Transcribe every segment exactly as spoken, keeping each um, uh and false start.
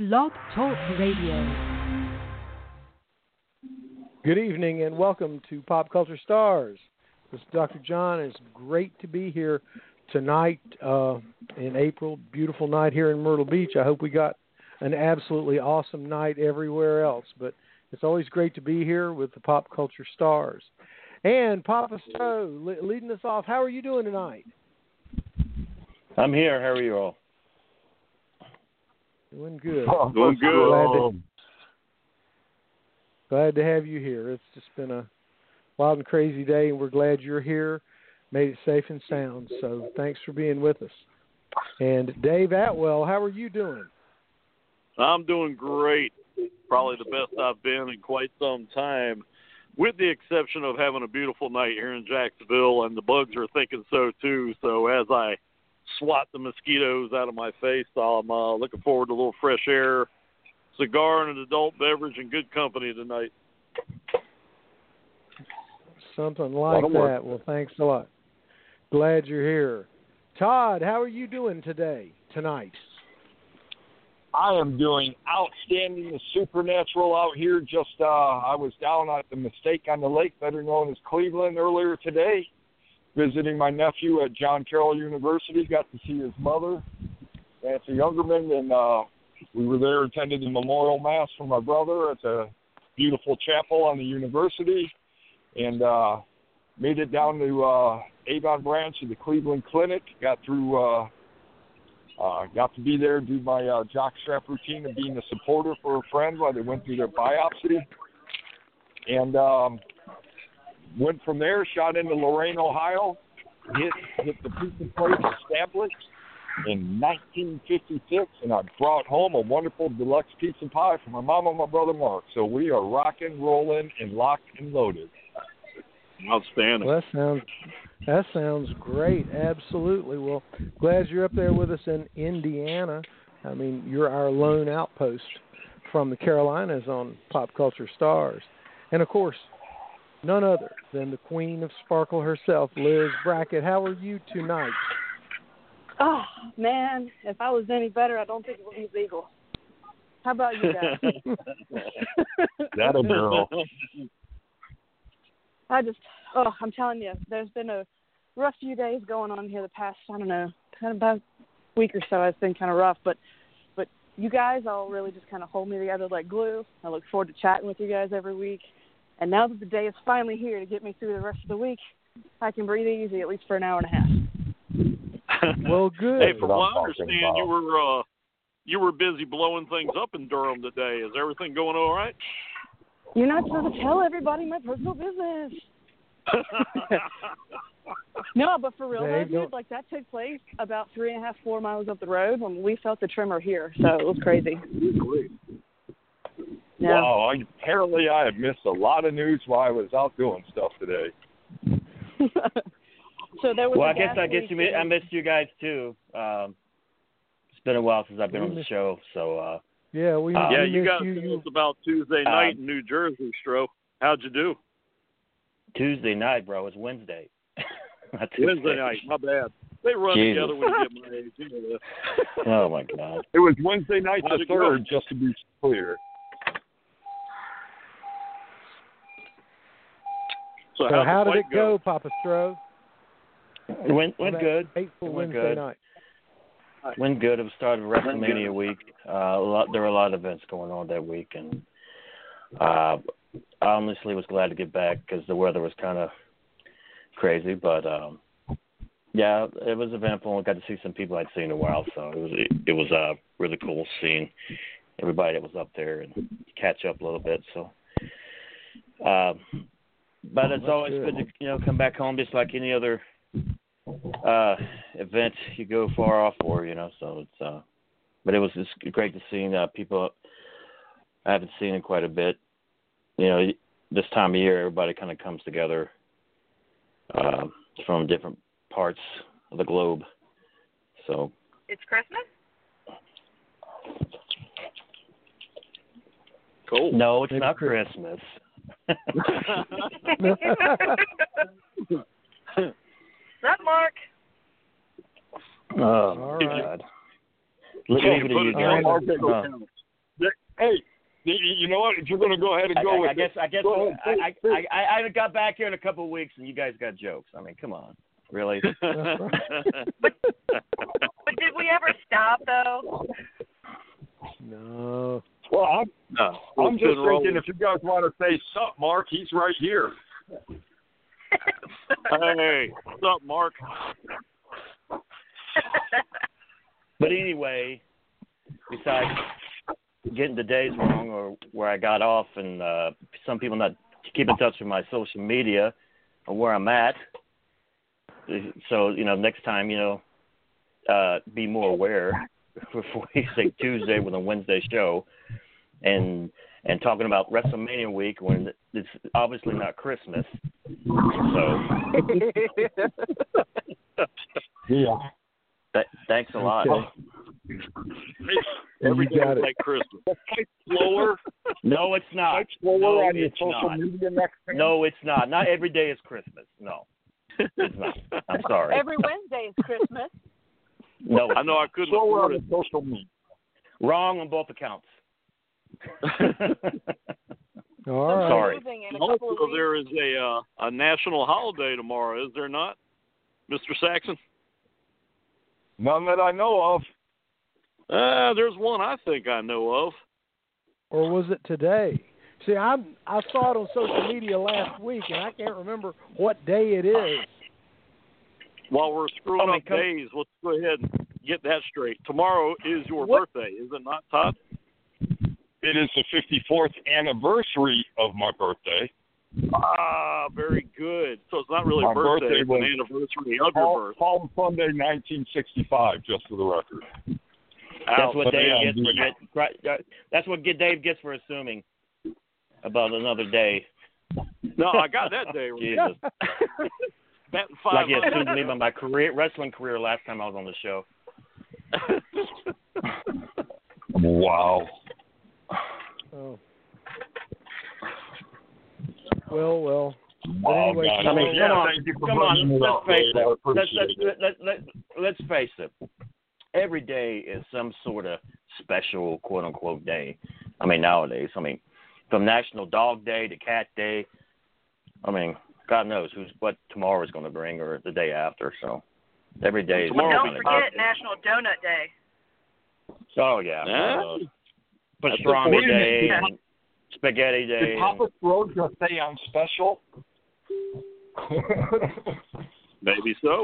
Blog Talk Radio. Good evening and welcome to Pop Culture Stars. This is Doctor John. It's great to be here tonight uh, in April. Beautiful night here in Myrtle Beach. I hope we got an absolutely awesome night everywhere else. But it's always great to be here with the Pop Culture Stars. And Papa Stowe le- leading us off. How are you doing tonight? I'm here. How are you all? Doing good. Oh, doing good. Glad to, glad to have you here. It's just been a wild and crazy day, and we're glad you're here. Made it safe and sound, so thanks for being with us. And Dave Atwell, how are you doing? I'm doing great. Probably the best I've been in quite some time, with the exception of having a beautiful night here in Jacksonville, and the bugs are thinking so too. So as I swat the mosquitoes out of my face, I'm uh, looking forward to a little fresh air, cigar, and an adult beverage, and good company tonight. Something like that. Well, thanks a lot. Glad you're here. Todd, how are you doing today, tonight? I am doing outstanding and supernatural out here. Just uh, I was down at the Mistake on the Lake, better known as Cleveland, earlier today, visiting my nephew at John Carroll University. Got to see his mother, Nancy Youngerman, and uh, we were there, attended the memorial mass for my brother at the beautiful chapel on the university, and uh, made it down to uh, Avon Branch of the Cleveland Clinic. Got through, uh, uh, got to be there, do my uh, jockstrap routine of being a supporter for a friend while they went through their biopsy, and um, went from there, shot into Lorain, Ohio, hit hit the pizza place established in nineteen fifty-six, and I brought home a wonderful deluxe pizza pie for my mom and my brother Mark. So we are rocking, rolling, and locked and loaded. Outstanding. Well, that sounds that sounds great. Absolutely. Well, glad you're up there with us in Indiana. I mean, you're our lone outpost from the Carolinas on Pop Culture Stars, and of course, none other than the Queen of Sparkle herself, Liz Brackett. How are you tonight? Oh, man, if I was any better, I don't think it would be legal. How about you guys? That a girl. I just, oh, I'm telling you, there's been a rough few days going on here the past, I don't know, kind of about a week or so. It's been kind of rough, but but you guys all really just kind of hold me together like glue. I look forward to chatting with you guys every week. And now that the day is finally here to get me through the rest of the week, I can breathe easy, at least for an hour and a half. Well, good. Hey, from what I understand, you were uh, you were busy blowing things up in Durham today. Is everything going all right? You're not supposed to tell everybody my personal business. No, but for real, though, dude, like that took place about three and a half, four miles up the road when we felt the tremor here, so it was crazy. Yeah. Wow, I, apparently I have missed a lot of news while I was out doing stuff today. So there was well, a I guess I guess you in... I missed you guys too. Um, it's been a while since I've been on the show, so uh, yeah, we uh, yeah, we you got you, to you. us about Tuesday night uh, in New Jersey, Stro. How'd you do? Tuesday night, bro. It's Wednesday. Wednesday night. My bad. They run Jesus. together when you get my age. You know that. Oh my God. It was Wednesday night How'd the it go? third, just to be clear. So, So how did fight it go, Papa Stro? It went went good. Fateful It went Wednesday good. night. Went good. It was started WrestleMania week. Uh, a lot, there were a lot of events going on that week, and uh, I honestly was glad to get back because the weather was kind of crazy. But um, yeah, it was eventful. I got to see some people I'd seen in a while, so it was it, it was uh, really cool seeing everybody that was up there and catch up a little bit. So, uh, but it's That's always good. good to you know come back home just like any other uh event you go far off for, you know, so it's uh but it was just great to see uh, people I haven't seen in quite a bit. You know, this time of year everybody kind of comes together uh, from different parts of the globe. So It's Christmas? Cool. No, it's Maybe not Christmas. Christmas. That Mark. Oh, All my right. God. Look Yeah, over to put you it down, guys. Mark, that Oh. goes Hey, you, you know what? If you're going to go ahead and go I, I, with I guess it, I guess go ahead, I, say- I, I, I haven't got back here in a couple of weeks, and you guys got jokes. I mean, come on, really? But but did we ever stop though? No. Well, I'm, no, I'm just been rolling. thinking if you guys want to say something, Mark, he's right here. Hey, what's up, Mark? But anyway, besides getting the days wrong or where I got off, and uh, some people not keep in touch with my social media or where I'm at. So, you know, next time, you know, uh, be more aware before you say Tuesday with a Wednesday show, and and talking about WrestleMania week when it's obviously not Christmas. So, Yeah. th- thanks a lot. Okay. Every You day got is it. like Christmas. Type slower. No, it's not. Type slower No, on your it's social not. media next time. No, it's not. Not every day is Christmas. No, it's not. I'm sorry. Every Wednesday is Christmas. No, it's I know I not. couldn't Slower afford on it. your social media. Wrong on both accounts. All I'm right. sorry. Moving in a couple of Also, weeks. there is a uh, a national holiday tomorrow, is there not, Mister Saxon? None that I know of. Uh, there's one I think I know of. Or was it today? See, I I saw it on social media last week, and I can't remember what day it is. While we're screwing Oh, up come- days, let's go ahead and get that straight. Tomorrow is your What? birthday, is it not, Todd? It is the fifty-fourth anniversary of my birthday. Ah, very good. So it's not really My birthday, birthday it's was an anniversary of your Palm, birth. Palm Sunday, nineteen sixty-five, just for the record. That's Ouch. what but Dave yeah, gets for yeah. get, right, uh, That's what get Dave gets for assuming about another day. No, I got that day. right. Jesus, Batting five like he assumed me about my career, wrestling career last time I was on the show. Wow. Oh. Well, well. But Oh, anyway, God. I mean, Yeah, come on, thank you for come bringing on. it Let's up, face Dave. I it. Let's appreciate let's it. let, let, let's face it. Every day is some sort of special, quote unquote, day. I mean, nowadays. I mean, from National Dog Day to Cat Day. I mean, God knows who's what tomorrow is going to bring or the day after. So every day is Tomorrow some Don't kind of forget day. National Donut Day. Oh yeah. Yeah. Uh, That's pastrami Wait a day minute. and spaghetti day. Did and- Papa Throw just say on special? Maybe so.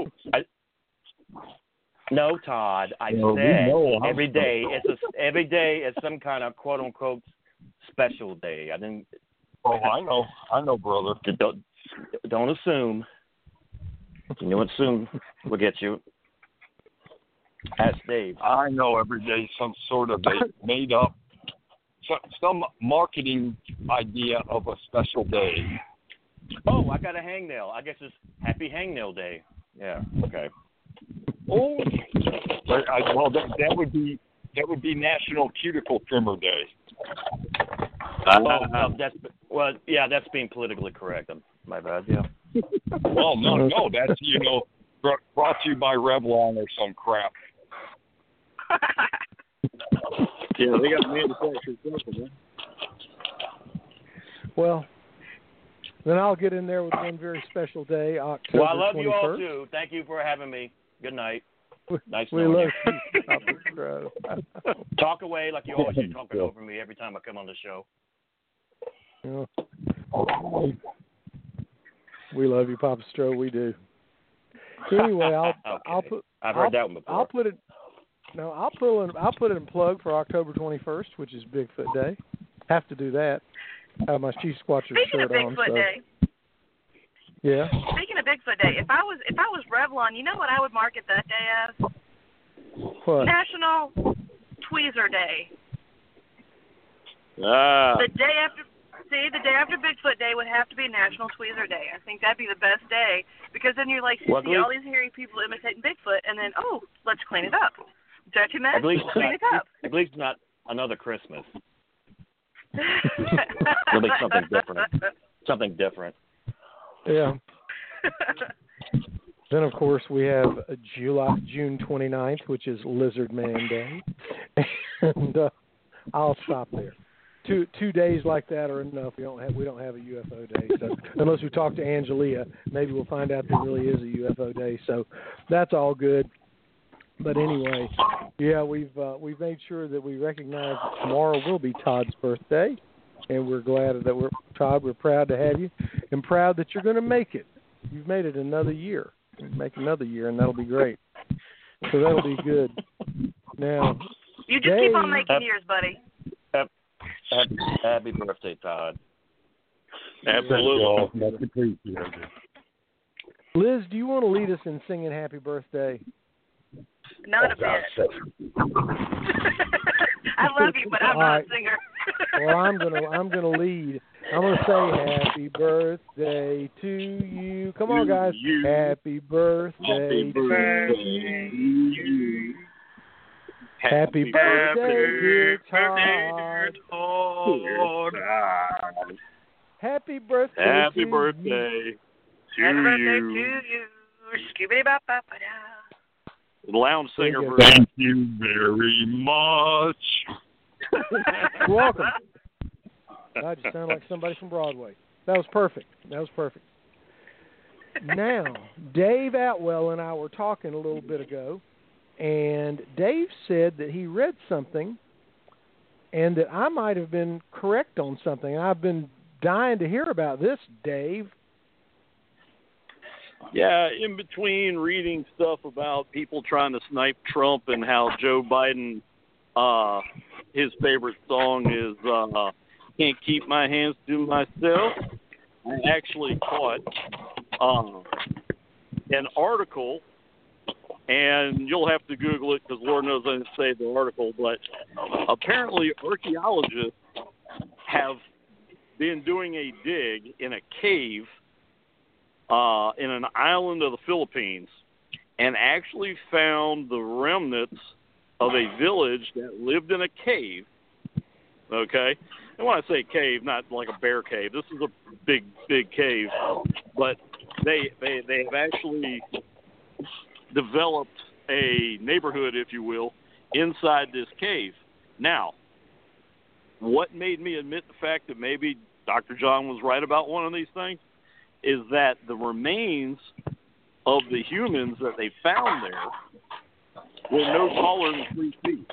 No, Todd. I No, we said know how every special. day it's a, every day is some kind of quote unquote special day. I didn't. Oh, I know. I know, brother. Don't don't assume. You know what assume will get you. Ask Dave. I know every day some sort of a made up, some, some marketing idea of a special day. Oh, I got a hangnail. I guess it's Happy Hangnail Day. Yeah. Okay. Oh, but I, well, that, that would be that would be National Cuticle Trimmer Day. Oh, well, that's well, yeah, that's being politically correct. Um, My bad. Yeah. Well, no, no, that's you know br- brought to you by Revlon or some crap. Yeah, they got manufactured something, man. well, then I'll get in there with one very special day, October Well, I love you all twenty-first. too. Thank you for having me. Good night. Nice We knowing love you. you, Papa Stroh. Talk away like you always do, talking over me every time I come on the show. Yeah. We love you, Papa Stroh. We do. Anyway, I'll Okay. I'll put I've heard I'll, that one before. I'll put it. No, I'll put in I'll put it in plug for October twenty-first, which is Bigfoot Day. Have to do that. Have my Chief Squatcher Speaking shirt of on. Bigfoot so. Day, Yeah. speaking of Bigfoot Day, if I was if I was Revlon, you know what I would market that day as? What? National Tweezer Day. Ah, The day after, see, the day after Bigfoot Day would have to be National Tweezer Day. I think that'd be the best day because then you're like, you Well, I see believe- all these hairy people imitating Bigfoot, and then oh, let's clean it up. Dirty mess, I believe it's clean not, it up. I believe it's not another Christmas. It'll be something different. Something different. Yeah. Then of course we have uh, July June twenty-ninth, which is Lizard Man Day, and uh, I'll stop there. two two days like that are enough. We don't have we don't have a U F O day, so unless we talk to Angelia, maybe we'll find out there really is a U F O day. So that's all good. But anyway, yeah, we've uh, we've made sure that we recognize that tomorrow will be Todd's birthday, and we're glad that we're Todd. We're proud to have you, and proud that you're going to make it. You've made it another year. Make another year, and that'll be great. So that'll be good. Now, you just Dave, keep on making years, buddy. Happy, happy birthday, Todd. Absolutely. That's appreciated. Liz, do you want to lead us in singing Happy Birthday? Not a bit. I love you, but I'm All not right. a singer. Well, I'm gonna I'm gonna lead. I'm gonna say Happy Birthday to you. Come on, guys. You. Happy Birthday Happy to birthday you. Happy birthday, dear Todd. Todd. Happy birthday. Happy to birthday to Happy birthday you. to you. Scooby ba ba ba da. The lounge singer There you go. version. Thank you very much. You're welcome. I just sound like somebody from Broadway. That was perfect. That was perfect. Now, Dave Atwell and I were talking a little bit ago, and Dave said that he read something and that I might have been correct on something. I've been dying to hear about this, Dave. Yeah, in between reading stuff about people trying to snipe Trump and how Joe Biden, uh, his favorite song is uh, Can't Keep My Hands to Myself, I actually caught uh, an article, and you'll have to Google it because Lord knows I didn't say the article, but apparently archaeologists have been doing a dig in a cave Uh, in an island of the Philippines, and actually found the remnants of a village that lived in a cave. Okay? And when I say cave, not like a bear cave. This is a big, big cave. But they they they have actually developed a neighborhood, if you will, inside this cave. Now, what made me admit the fact that maybe Doctor John was right about one of these things is that the remains of the humans that they found there were no taller than three feet.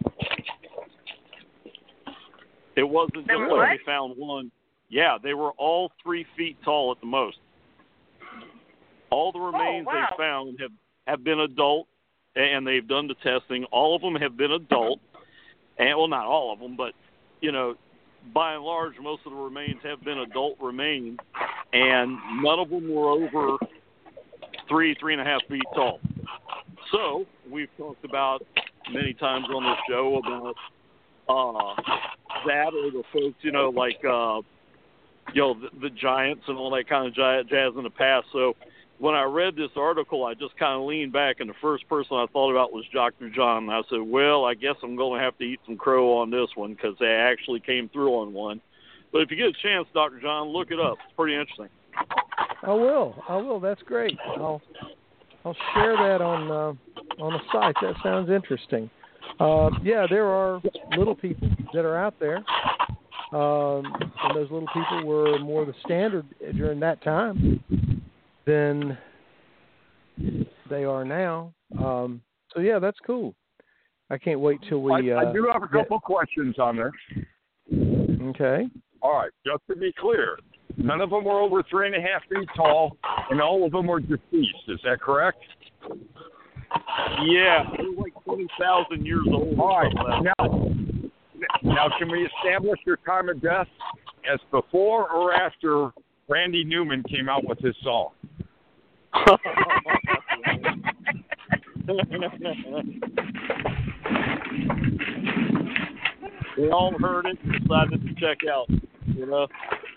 It wasn't They just were like what? they found one. Yeah, they were all three feet tall at the most. All the remains Oh, wow. they found have, have been adult, and they've done the testing. All of them have been adult. And, well, not all of them, but, you know, by and large, most of the remains have been adult remains, and none of them were over three, three and a half feet tall. So we've talked about many times on this show about uh, that or the folks, you know, like, uh, you know, the, the giants and all that kind of jazz in the past. So when I read this article, I just kind of leaned back, and the first person I thought about was Doctor John. And I said, well, I guess I'm going to have to eat some crow on this one because they actually came through on one. But if you get a chance, Doctor John, look it up. It's pretty interesting. I will. I will. That's great. I'll I'll share that on uh, on the site. That sounds interesting. Uh, yeah, there are little people that are out there, um, and those little people were more the standard during that time than they are now. Um, so yeah, that's cool. I can't wait till we. I, Uh, I do have a couple questions on there. Okay. All right, just to be clear, none of them were over three and a half feet tall, and all of them were deceased. Is that correct? Yeah, they were like twenty thousand years old. All right. Or something like that. Now, now, can we establish your time of death as before or after Randy Newman came out with his song? We all heard it and decided to check out, you know.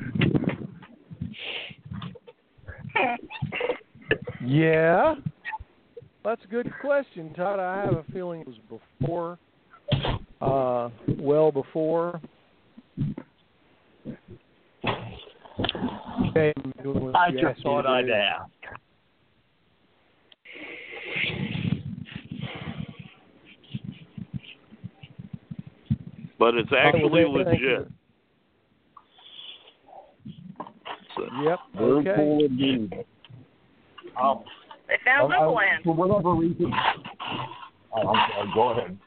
Yeah. That's a good question, Todd. I have a feeling it was before, uh, well before. Okay, I'm doing what I you just asked me thought to I'd do. ask. But it's actually Oh, well, thank legit. Yep. Very Okay. cool indeed. Um, They found I- I- Lumpaland. For whatever reason. Oh, I'm sorry. Go ahead.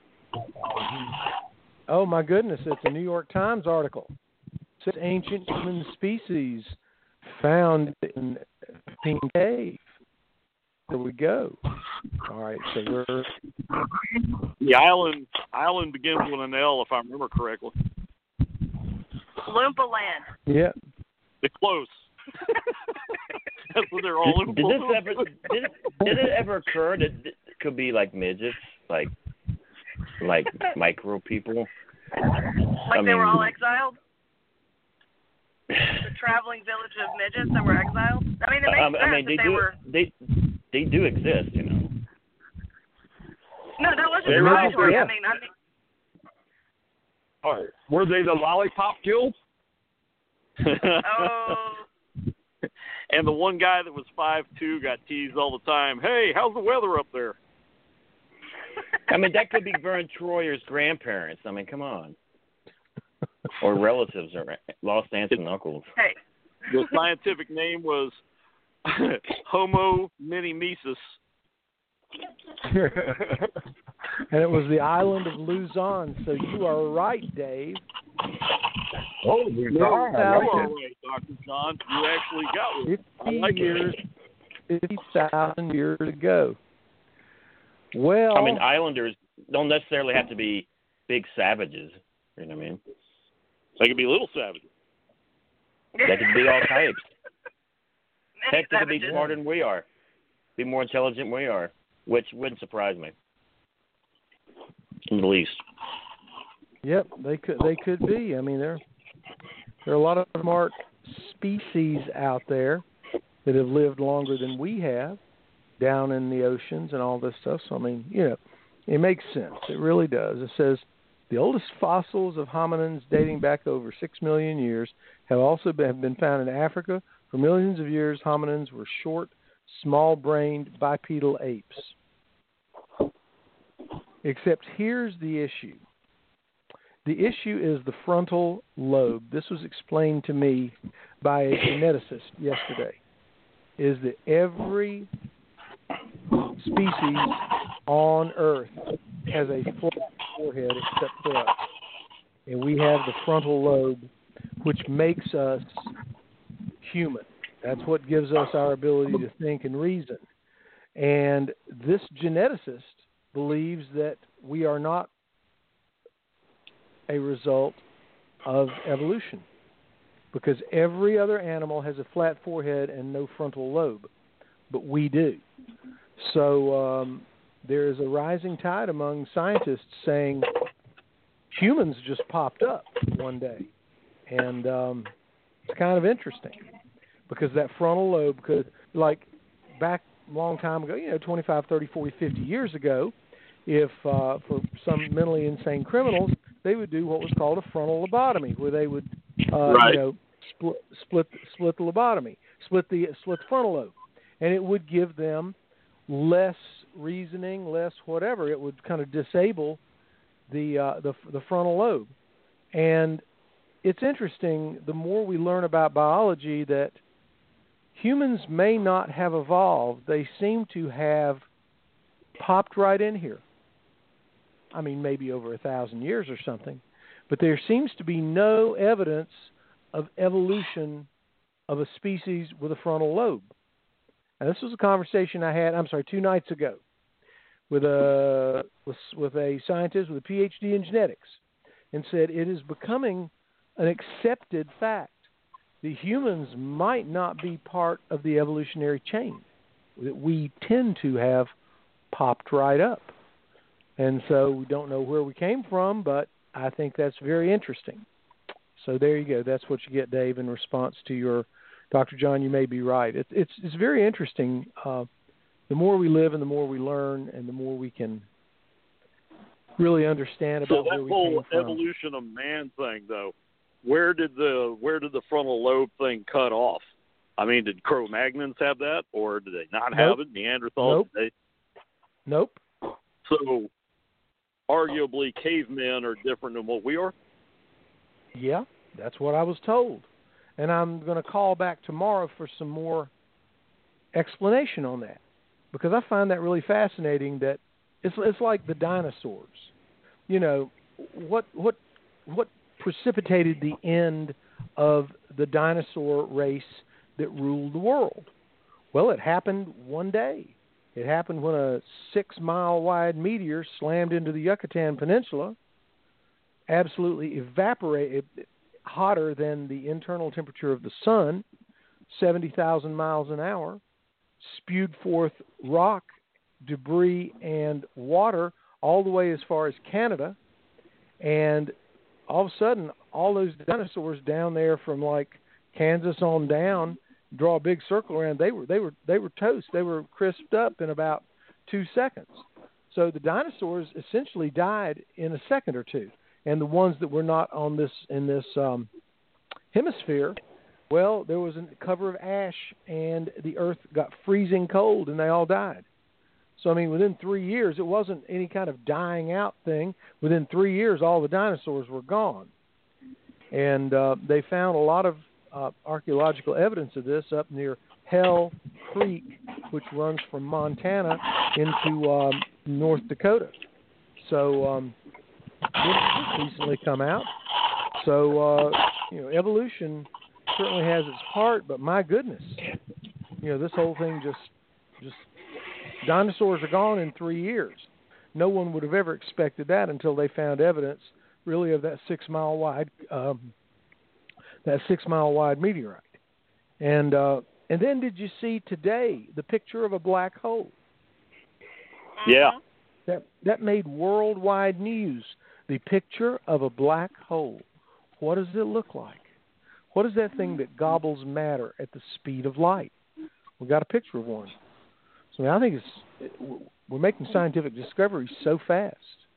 Oh my goodness! It's a New York Times article. It says ancient human species found in Pink Cave. There we go. All right, so we're The island island begins with an L, if I remember correctly. Lumpaland. yeah. It's close. That's what they're all Did, did this ever did it, did it ever occur that it could be like midgets, like like micro people? Like I they were mean- all exiled? The traveling village of midgets that were exiled? I mean, it makes Um, sense I mean, they that they do were... they they do exist, you know. No, that wasn't They're derogatory. not- I mean, I mean, All right. Were they the Lollipop Guild? oh... And the one guy that was five two got teased all the time. Hey, how's the weather up there? I mean, that could be Vern Troyer's grandparents. I mean, come on. Or relatives or lost aunts and uncles. Hey, The scientific name was Homo minimesis. And it was the island of Luzon. So you are right, Dave. Oh, you're Yeah, darn, I South- like You are it. right, Doctor John. You actually got it. I Fifty like years, it. fifty thousand years ago. Well, I mean, islanders don't necessarily have to be big savages. You know what I mean? They could be little savages. They could be all types. many Heck, they could be savages. smarter than we are. Be more intelligent than we are, which wouldn't surprise me. In the least. Yep, they could. They could be. I mean, there there are a lot of smart species out there that have lived longer than we have, down in the oceans and all this stuff. So I mean, you know, it makes sense. It really does. It says the oldest fossils of hominins dating back over six million years have also been, have been found in Africa. For millions of years, hominins were short, small-brained bipedal apes. Except here's the issue. The issue is the frontal lobe. This was explained to me by a geneticist yesterday, is that every species on Earth has a flat forehead except for us. And we have the frontal lobe, which makes us human. That's what gives us our ability to think and reason. And this geneticist believes that we are not a result of evolution, because every other animal has a flat forehead and no frontal lobe, but we do. So um, there is a rising tide among scientists saying humans just popped up one day, and um, it's kind of interesting because that frontal lobe could, like back a long time ago, you know, twenty-five, thirty, forty, fifty years ago, if uh, for some mentally insane criminals, they would do what was called a frontal lobotomy, where they would, uh, Right. you know, split split split the lobotomy, split the split the frontal lobe, and it would give them less reasoning, less whatever. It would kind of disable the uh, the the frontal lobe, and it's interesting. The more we learn about biology, that humans may not have evolved; they seem to have popped right in here. I mean, maybe over a thousand years or something, but there seems to be no evidence of evolution of a species with a frontal lobe. And this was a conversation I had, I'm sorry, two nights ago with a with, with a scientist with a P H D in genetics, and said it is becoming an accepted fact that humans might not be part of the evolutionary chain, that we tend to have popped right up. And so we don't know where we came from, but I think that's very interesting. So there you go. That's what you get, Dave, in response to your Doctor John. You may be right. It's it's, it's very interesting. Uh, the more we live and the more we learn and the more we can really understand So about that where we whole came from. evolution of man thing, though, where did the where did the frontal lobe thing cut off? I mean, did Cro-Magnons have that, or did they not have Nope. it? Neanderthals? Nope. Did Nope. they? So, arguably, cavemen are different than what we are. Yeah, that's what I was told. And I'm going to call back tomorrow for some more explanation on that, because I find that really fascinating. That it's it's like the dinosaurs. You know, what what what precipitated the end of the dinosaur race that ruled the world? Well, it happened one day. It happened when a six-mile-wide meteor slammed into the Yucatan Peninsula, absolutely evaporated, hotter than the internal temperature of the sun, seventy thousand miles an hour, spewed forth rock, debris, and water all the way as far as Canada, and all of a sudden, all those dinosaurs down there from like Kansas on down, draw a big circle around, they were they were they were toast. They were crisped up in about two seconds. So the dinosaurs essentially died in a second or two. And the ones that were not on this in this um, hemisphere, well, there was a cover of ash, and the earth got freezing cold, and they all died. So I mean, within three years, it wasn't any kind of dying out thing. Within three years, all the dinosaurs were gone, and uh, they found a lot of uh, archaeological evidence of this up near Hell Creek, which runs from Montana into um, North Dakota. So um, this recently come out. So uh, you know, evolution certainly has its part, but my goodness, you know, this whole thing just just dinosaurs are gone in three years. No one would have ever expected that until they found evidence, really, of that six mile wide um, that six mile wide meteorite. And uh, and then did you see today the picture of a black hole? Yeah. That that made worldwide news. The picture of a black hole. What does it look like? What is that thing that gobbles matter at the speed of light? We got a picture of one. So I think it's we're making scientific discoveries so fast,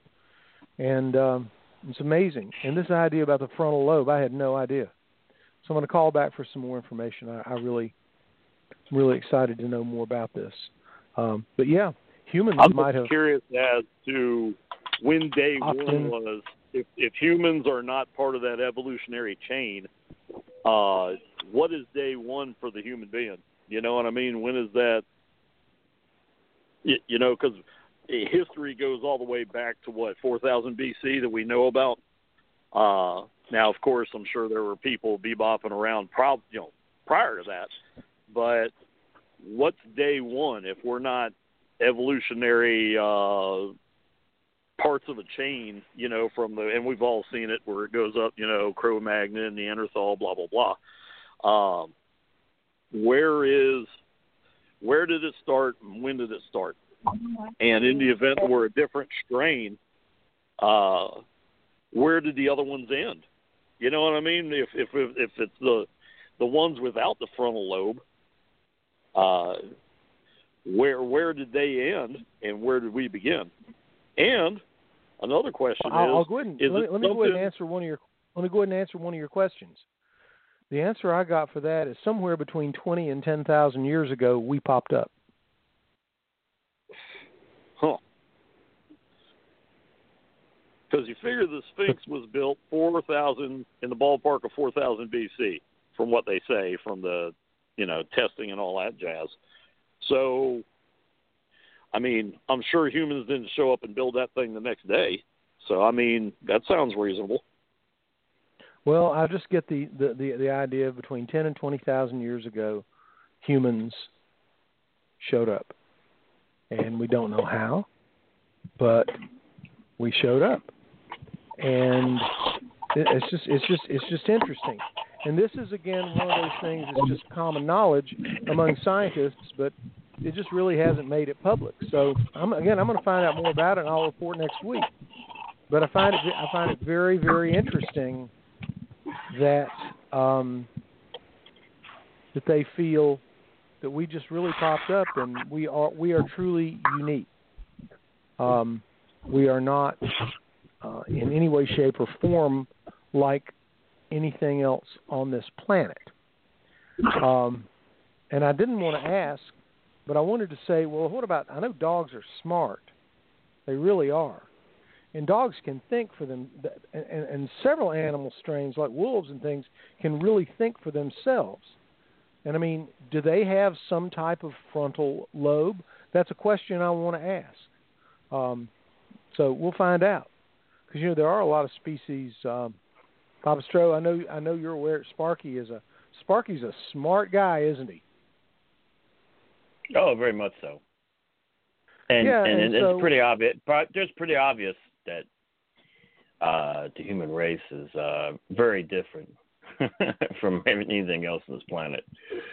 and um, it's amazing. And this idea about the frontal lobe, I had no idea. So I'm going to call back for some more information. I, I really, I'm really excited to know more about this. Um, but yeah, humans I'm might have. I'm curious as to when day Often. one was. If, if humans are not part of that evolutionary chain, uh, what is day one for the human being? You know what I mean? When is that? You, you know, because history goes all the way back to what, four thousand B C that we know about. Uh, now, of course, I'm sure there were people bebopping around, prob- you know, prior to that. But what's day one if we're not evolutionary uh, parts of a chain? You know, from the and we've all seen it where it goes up. You know, Cro-Magnon, Neanderthal, blah blah blah. Um, where is Where did it start and when did it start? And in the event that we're a different strain, uh, where did the other ones end? You know what I mean? If if if it's the the ones without the frontal lobe, uh, where where did they end and where did we begin? And another question I'll, is, I'll go ahead and, is let, me, let me go ahead and something- answer one of your. Let me go ahead and answer one of your questions. The answer I got for that is somewhere between twenty and ten thousand years ago, we popped up. Huh. Because you figure the Sphinx was built four thousand, in the ballpark of four thousand B C, from what they say, from the, you know, testing and all that jazz. So, I mean, I'm sure humans didn't show up and build that thing the next day. So, I mean, that sounds reasonable. Well, I just get the, the, the, the idea of between ten and twenty thousand years ago, humans showed up. And we don't know how, but we showed up. And it, it's just it's just it's just interesting. And this is again one of those things that's just common knowledge among scientists, but it just really hasn't made it public. So I'm, again, I'm going to find out more about it, and I'll report next week. But I find it I find it very very interesting that um, that they feel that we just really popped up, and we are we are truly unique. Um, we are not uh, in any way, shape, or form like anything else on this planet. Um, and I didn't want to ask, but I wanted to say, well, what about? I know dogs are smart; they really are. and dogs can think for them, and, and several animal strains like wolves and things can really think for themselves. And I mean, do they have some type of frontal lobe? That's a question I want to ask. Um, so we'll find out, because you know there are a lot of species. Um, Papa Stro, I know I know you're aware. Sparky is a Sparky's a smart guy, isn't he? Oh, very much so. And yeah, and, and it's so, pretty obvious. But there's pretty obvious that uh, the human race is uh, very different from anything else on this planet.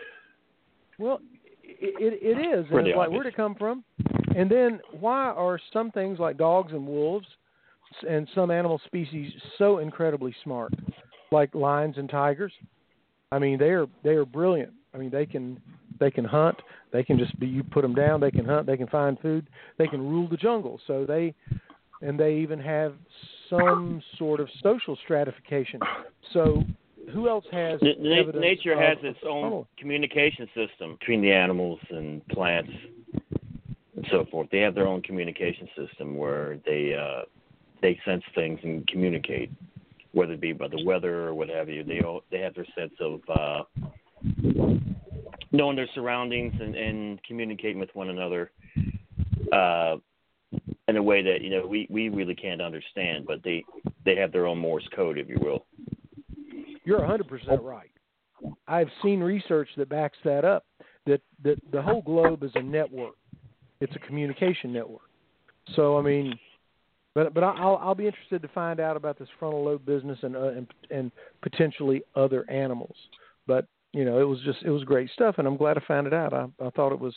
Well, it, it, it is. Pretty and it's like, obvious. where'd it come from? And then why are some things like dogs and wolves and some animal species so incredibly smart, like lions and tigers? I mean, they are they are brilliant. I mean, they can they can hunt. They can just be you put them down. They can hunt. They can find food. They can rule the jungle. So they and they even have some sort of social stratification. So who else has N- evidence nature of, has its of, own oh. communication system between the animals and plants and so forth. They have their own communication system where they uh, they sense things and communicate, whether it be by the weather or what have you. They all, they have their sense of uh, knowing their surroundings and, and communicating with one another uh, in a way that you know we, we really can't understand. But they they have their own Morse code, if you will. You're one hundred percent right. I've seen research that backs that up. That that the whole globe is a network. It's a communication network. So I mean. But but I'll I'll be interested to find out about this frontal lobe business and uh, and and potentially other animals. But you know, it was just it was great stuff, and I'm glad I found it out. I, I thought it was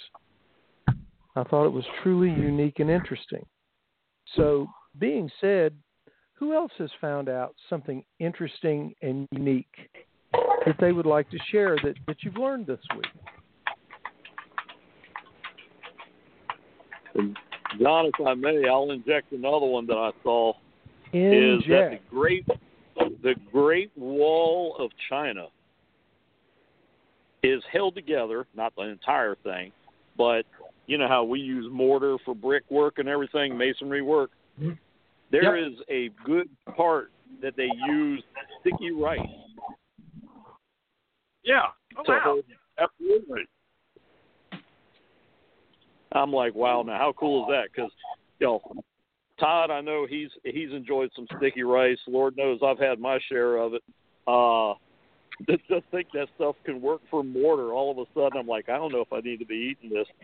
I thought it was truly unique and interesting. So being said, who else has found out something interesting and unique that they would like to share that, that you've learned this week? And John, if I may, I'll inject another one that I saw. Inject. Is that the Great, the Great Wall of China is held together, not the entire thing, but you know how we use mortar for brickwork and everything, masonry work. Mm-hmm. There Yep. is a good part that they use sticky rice. Yeah. Oh, so wow. Absolutely. I'm like, wow, now how cool is that? Because, you know, Todd, I know he's he's enjoyed some sticky rice. Lord knows I've had my share of it. Uh, just, just think that stuff can work for mortar. All of a sudden, I'm like, I don't know if I need to be eating this.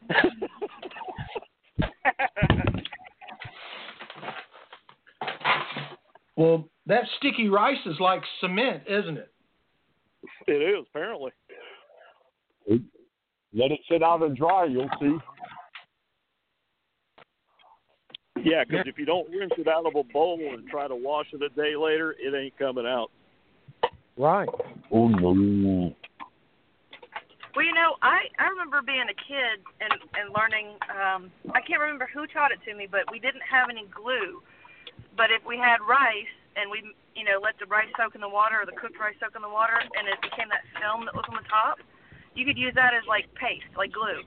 Well, that sticky rice is like cement, isn't it? It is, apparently. Let it sit out and dry, you'll see. Yeah, because if you don't rinse it out of a bowl and try to wash it a day later, it ain't coming out. Right. Oh, no. Well, you know, I, I remember being a kid and, and learning, um, I can't remember who taught it to me, but we didn't have any glue. But if we had rice and we, you know, let the rice soak in the water or the cooked rice soak in the water and it became that film that was on the top, you could use that as like paste, like glue.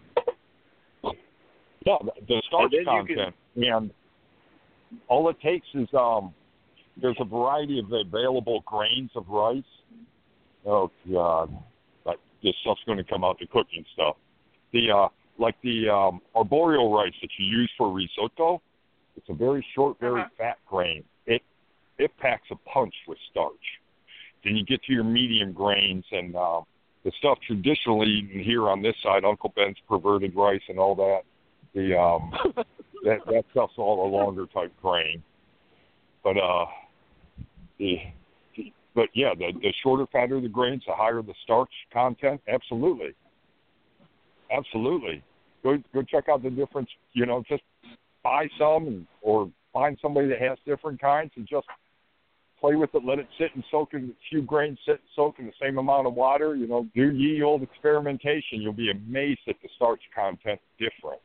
Yeah, the starch And then you content. And all it takes is um, there's a variety of available grains of rice. Oh, God. Like, this stuff's going to come out the cooking stuff. The uh, Like the um, arboreal rice that you use for risotto, it's a very short, very Uh-huh. fat grain. It it packs a punch with starch. Then you get to your medium grains and uh, the stuff traditionally eaten here on this side, Uncle Ben's perverted rice and all that. The um, that that stuff's all a longer type grain. But uh, the, the but yeah, the the shorter, fatter the grains, the higher the starch content. Absolutely, absolutely. Go go check out the difference. You know, just buy some and, or find somebody that has different kinds and just play with it. Let it sit and soak in a few grains, sit and soak in the same amount of water. You know, do ye old experimentation. You'll be amazed at the starch content difference.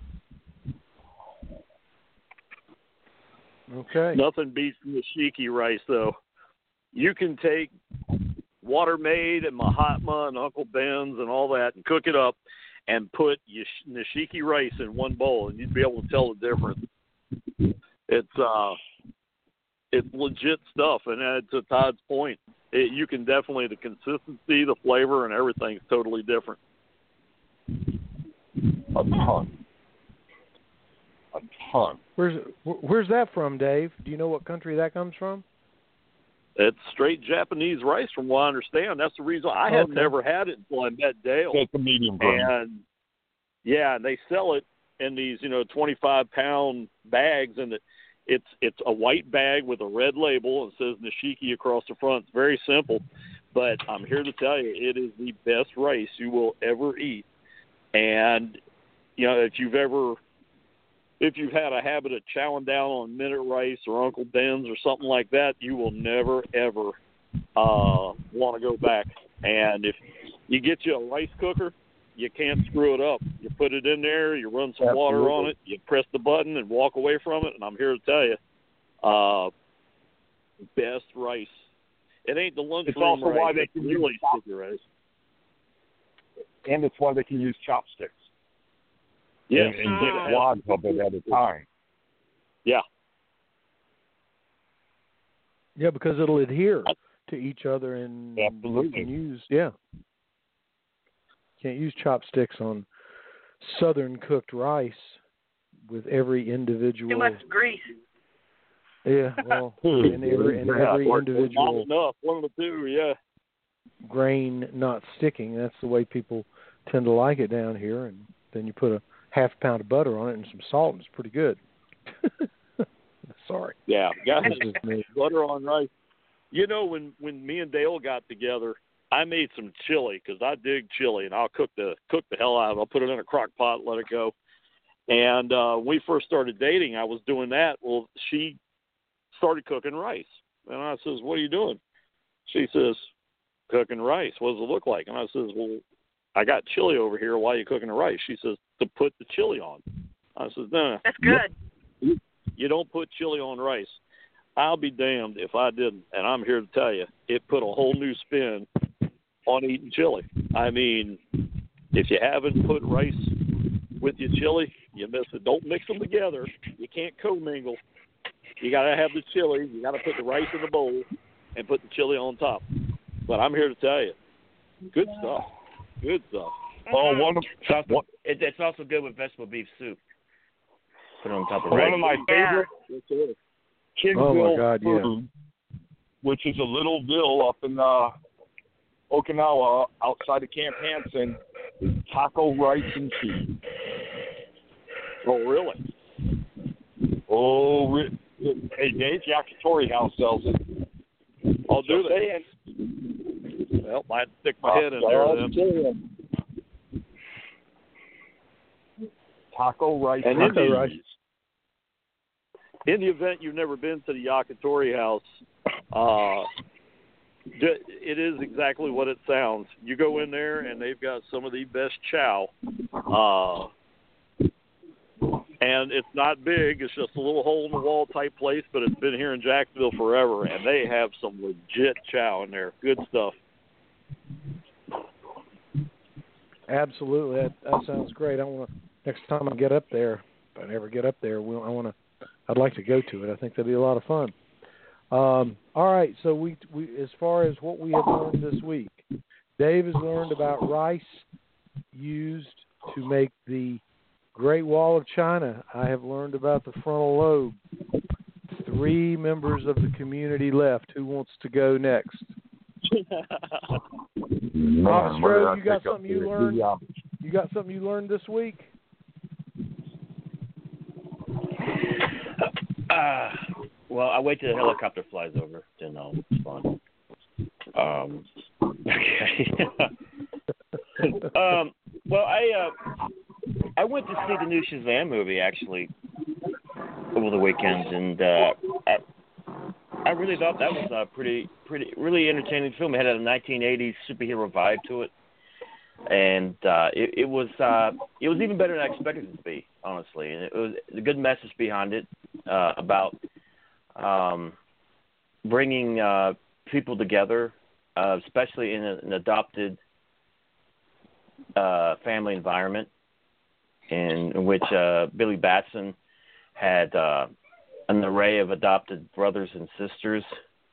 Okay. Nothing beats nishiki rice, though. You can take Water Made and Mahatma and Uncle Ben's and all that and cook it up and put nishiki rice in one bowl, and you'd be able to tell the difference. It's uh, it's legit stuff, and uh, to Todd's point, it, you can definitely the consistency, the flavor, and everything's totally different. A ton. A ton. Where's where's that from, Dave? Do you know what country that comes from? It's straight Japanese rice, from what I understand. That's the reason I had Okay. never had it until I met Dale. It's a medium grain. And yeah, and they sell it in these, you know, twenty-five pound bags, and it, it's it's a white bag with a red label and says Nishiki across the front. It's very simple, but I'm here to tell you, it is the best rice you will ever eat. And you know, if you've ever if you've had a habit of chowing down on minute rice or Uncle Ben's or something like that, you will never ever uh, want to go back. And if you get you a rice cooker, you can't screw it up. You put it in there, you run some Absolutely. water on it, you press the button and walk away from it. And I'm here to tell you, uh, best rice. It ain't the lunchroom It's also rice. why they It's can really use chop- sticky rice. And it's why they can use chopsticks. Yes. And, and get wads of it at a time. Yeah. Yeah, because it'll adhere to each other and Absolutely. you can use yeah. Can't use chopsticks on southern cooked rice with every individual. Too much grease. Yeah, well, and every and every Or- or individual Not enough. One of the two, yeah. grain not sticking. That's the way people tend to like it down here. And then you put a half pound of butter on it and some salt, and it's pretty good. Sorry, Yeah. Guys, that's just me. butter on rice. You know, when, when me and Dale got together, I made some chili because I dig chili, and I'll cook the cook the hell out of it. I'll put it in a crock pot, let it go. And uh, when we first started dating, I was doing that. Well, she started cooking rice. And I says, what are you doing? She says, cooking rice. What does it look like? And I says, well, I got chili over here. Why are you cooking the rice? She says, to put the chili on. I says, no, no. That's good. You don't put chili on rice. I'll be damned if I didn't. And I'm here to tell you, it put a whole new spin on eating chili. I mean, if you haven't put rice with your chili, you miss it. Don't mix them together. You can't commingle. You got to have the chili. You got to put the rice in the bowl and put the chili on top. But I'm here to tell you, good stuff. Good stuff. Oh, one of, It's also, one, it, it's also good with vegetable beef soup. Put it on top of one rice. of my favorite Kingsville Oh, my God, yeah. food, which is a little ville up in uh, Okinawa outside of Camp Hansen, is taco rice and cheese. Oh, really? Oh, re- hey, Dave, Yakitori House sells it. I'll do Just that. saying. Well, might stick my head in there then. saying. Taco rice And and taco cheese. rice. In the event you've never been to the Yakitori House, uh, ju- it is exactly what it sounds. You go in there, and they've got some of the best chow. Uh, and it's not big. It's just a little hole-in-the-wall type place, but it's been here in Jacksonville forever, and they have some legit chow in there. Good stuff. Absolutely, that, that sounds great. I want to next time I get up there, if I ever get up there, we'll, I want to. I'd like to go to it. I think that'd be a lot of fun. Um, all right, so we we as far as what we have learned this week, Dave has learned about rice used to make the Great Wall of China. I have learned about the frontal lobe. Three members of the community left. Who wants to go next? Man, Officer, where did I you got pick up something you the- learned? the, uh, You got something you learned this week? Uh, well, I wait till the helicopter flies over. Then I'll respond. Um, okay. um, well, I uh, I went to see the new Shazam movie actually over the weekend, and uh, I I really thought that was a pretty pretty really entertaining film. It had a nineteen eighties superhero vibe to it, and uh, it, it was uh, it was even better than I expected it to be, honestly. And it was a good message behind it uh, about um, bringing uh, people together, uh, especially in a, an adopted uh, family environment, in, in which uh, Billy Batson had uh, an array of adopted brothers and sisters,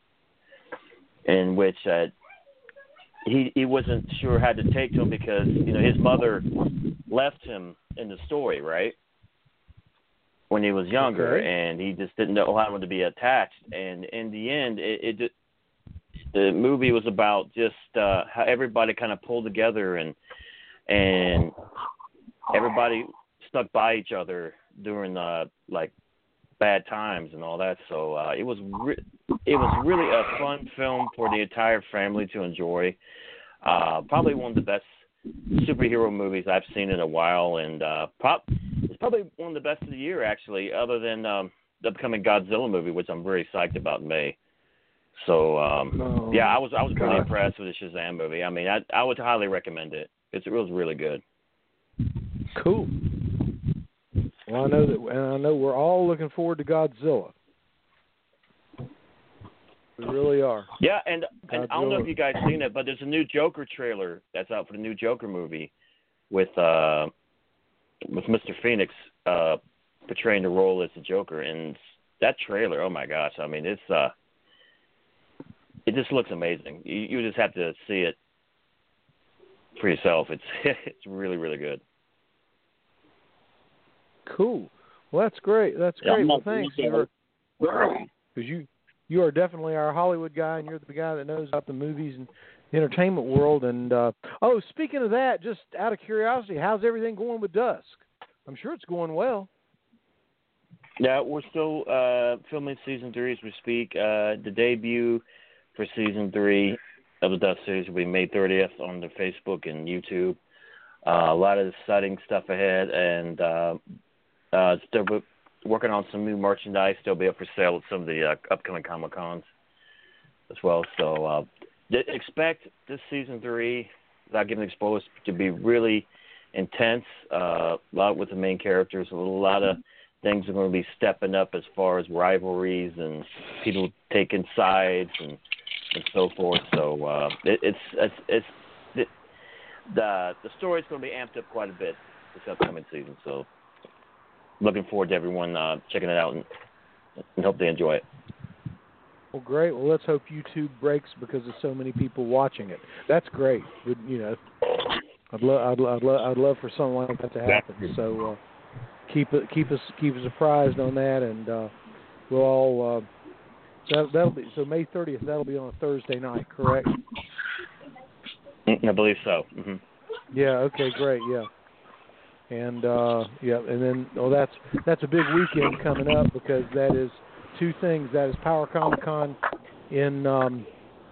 in which uh, he he wasn't sure how to take to him because you know his mother left him in the story, right, when he was younger, okay. and he just didn't know how to be attached. And in the end, it, it the movie was about just uh, how everybody kind of pulled together and and everybody stuck by each other during uh, like bad times and all that. So uh, it was re- it was really a fun film for the entire family to enjoy. Uh, probably one of the best superhero movies I've seen in a while, and uh, prop it's probably one of the best of the year actually, other than um, the upcoming Godzilla movie, which I'm very psyched about in May. So um, oh, yeah, I was I was really God. impressed with the Shazam movie. I mean, I I would highly recommend it. It's, it was really good. Cool. Well, I know that, and I know we're all looking forward to Godzilla. We really are. Yeah, and, and I don't know if Godzilla. you guys seen it, but there's a new Joker trailer that's out for the new Joker movie with uh with Mister Phoenix uh portraying the role as the Joker, and that trailer, oh my gosh, I mean it's uh it just looks amazing. You, you just have to see it for yourself. It's it's really really good. Cool. Well, that's great. That's Yeah, great. I'm Well, not thanks. looking Because you you are definitely our Hollywood guy, and you're the guy that knows about the movies and the entertainment world. And uh, oh, speaking of that, just out of curiosity, how's everything going with Dusk? I'm sure it's going well. Yeah, we're still uh, filming season three as we speak. Uh, the debut for season three of the Dusk series will be May thirtieth on the Facebook and YouTube. Uh, a lot of exciting stuff ahead, and uh, uh, still working on some new merchandise. They'll be up for sale at some of the uh, upcoming Comic Cons as well. So uh, expect this season three, without giving exposed, to be really intense. Uh, a lot with the main characters. A lot of things are going to be stepping up as far as rivalries and people taking sides and, and so forth. So uh, it, it's it's it's it, the the story's going to be amped up quite a bit this upcoming season. So looking forward to everyone uh, checking it out and, and hope they enjoy it. Well, great. Well, let's hope YouTube breaks because of so many people watching it. That's great. Would you know? I'd love, I'd, I'd love, I'd love for something like that to happen. So uh, keep it, keep us, keep us apprised on that, and uh, we'll all. Uh, that, that'll be so May thirtieth. That'll be on a Thursday night, correct? I believe so. Mm-hmm. Yeah. Okay. Great. Yeah. And uh, yeah, and then oh, that's that's a big weekend coming up because that is two things. That is Power Comic Con in um,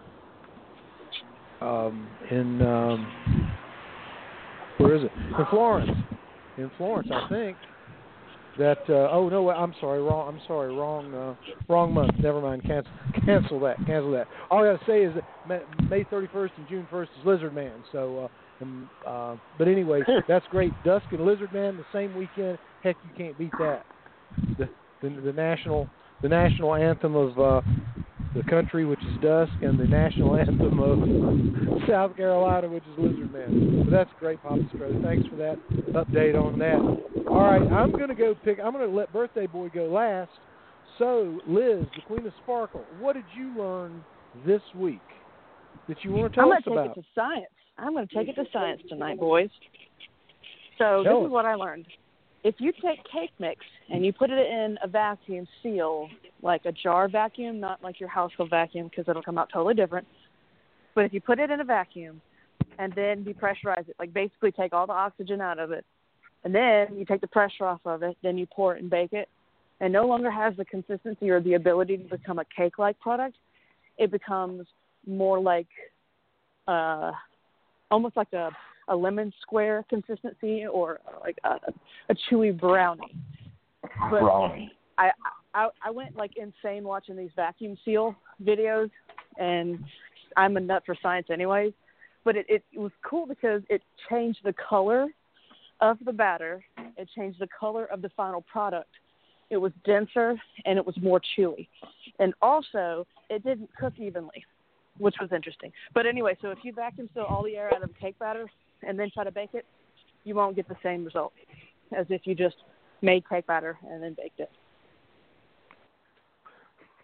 um, in um, where is it? In Florence. In Florence, I think. That uh, oh no, I'm sorry, wrong. I'm sorry, wrong, uh, wrong month. Never mind. Cancel, cancel that. Cancel that. All I got to say is that May thirty-first and June first is Lizard Man. So, uh, and, uh, but anyway, that's great. Dusk and Lizard Man the same weekend. Heck, you can't beat that. The the, the national the national anthem of uh, the country, which is Dusk, and the national anthem of South Carolina, which is Lizard Man. So that's great, Papa Strode. Thanks for that update on that. All right, I'm going to go pick. I'm going to let Birthday Boy go last. So, Liz, the Queen of Sparkle, what did you learn this week that you want to tell I'm us going to about? take it to science. I'm going to take it to science tonight, boys. So Tell this us. is what I learned. If you take cake mix and you put it in a vacuum seal, like a jar vacuum, not like your household vacuum because it'll come out totally different, but if you put it in a vacuum and then depressurize it, like basically take all the oxygen out of it, and then you take the pressure off of it, then you pour it and bake it, and no longer has the consistency or the ability to become a cake-like product. It becomes more like uh, almost like a, a lemon square consistency or like a, a chewy brownie. But Brownie. I, I I went like insane watching these vacuum seal videos, and I'm a nut for science anyways. But it, it, it was cool because it changed the color of the batter. It changed the color of the final product. It was denser and it was more chewy. And also, it didn't cook evenly, which was interesting. But anyway, so if you vacuum seal all the air out of cake batter and then try to bake it, you won't get the same result as if you just made cake batter and then baked it.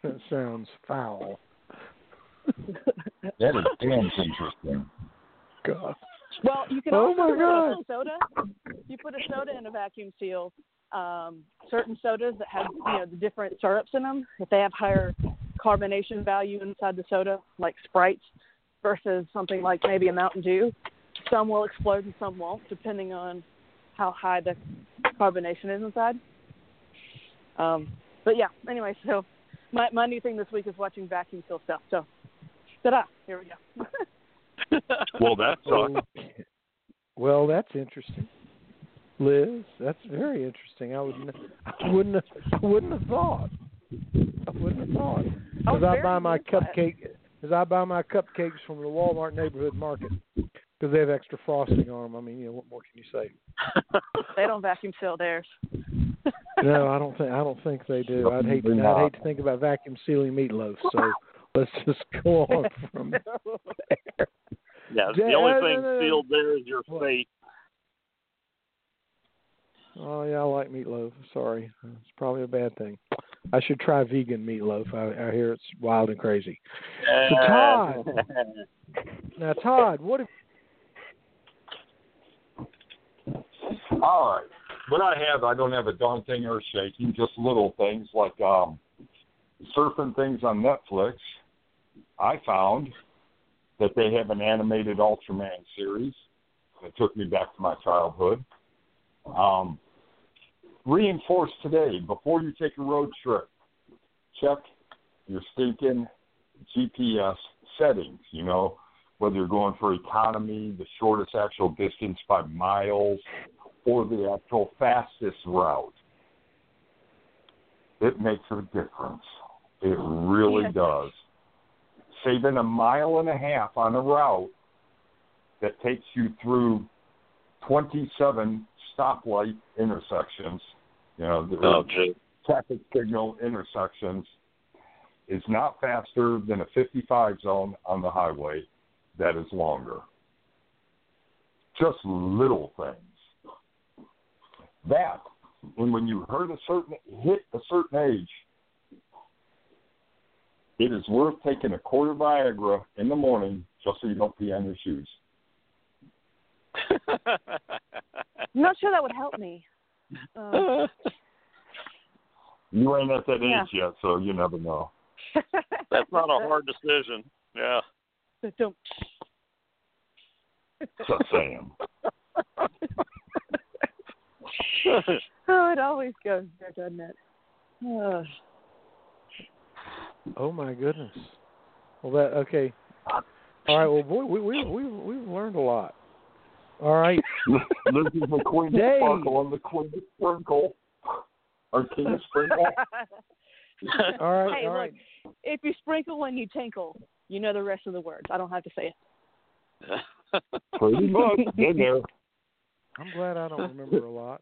That sounds foul. That is damn interesting. God. Well, you can Oh also my put God. a soda. You put a soda in a vacuum seal. Um, certain sodas that have you know the different syrups in them, if they have higher carbonation value inside the soda, like Sprite, versus something like maybe a Mountain Dew, some will explode and some won't, depending on how high the carbonation is inside. Um, but yeah, anyway, so my my new thing this week is watching vacuum seal stuff. So, ta-da! Here we go. Well, that sucks. Well, that's interesting, Liz. That's very interesting. I wouldn't, I wouldn't, have, wouldn't have thought. I wouldn't have thought. I As was I very buy my amused by it. cupcake, as I buy my cupcakes from the Walmart neighborhood market, because they have extra frosting on them. I mean, you know, what more can you say? They don't vacuum seal theirs. No, I don't think I don't think they do. I'd hate They're I'd not. hate to think about vacuum sealing meatloaf. So let's just go on from there. Yeah, Yeah, the only no, thing no, no. sealed there is your What? fate. Oh yeah, I like meatloaf. Sorry, it's probably a bad thing. I should try vegan meatloaf. I, I hear it's wild and crazy. So Todd, now Todd, what if All right. What I have, I don't have a darn thing earth shaking, just little things like um, surfing things on Netflix. I found that they have an animated Ultraman series that took me back to my childhood. Um, reinforced today, before you take a road trip, check your stinking G P S settings, you know, whether you're going for economy, the shortest actual distance by miles, or the actual fastest route. It makes a difference. It really Yes. does. Saving a mile and a half on a route that takes you through twenty-seven stoplight intersections, you know, the Oh, gee. traffic signal intersections, is not faster than a fifty-five zone on the highway that is longer. Just little things. That, and when you hurt a certain, hit a certain age, it is worth taking a quarter Viagra in the morning just so you don't pee on your shoes. I'm not sure that would help me. Um, You ain't at that Yeah. age yet, so you never know. That's not a hard decision. Yeah. Don't. Just saying. Oh, it always goes there, doesn't it? Oh. Oh my goodness. Well, that okay. All right. Well, boy, we we we we've learned a lot. All right. This is the Queen of Dave. Sparkle and the Queen of Sprinkle. Or King of Sprinkle. All right. Hey, all look, right. if you sprinkle and you tinkle, you know the rest of the words. I don't have to say it. Pretty much. In there. I'm glad I don't remember a lot.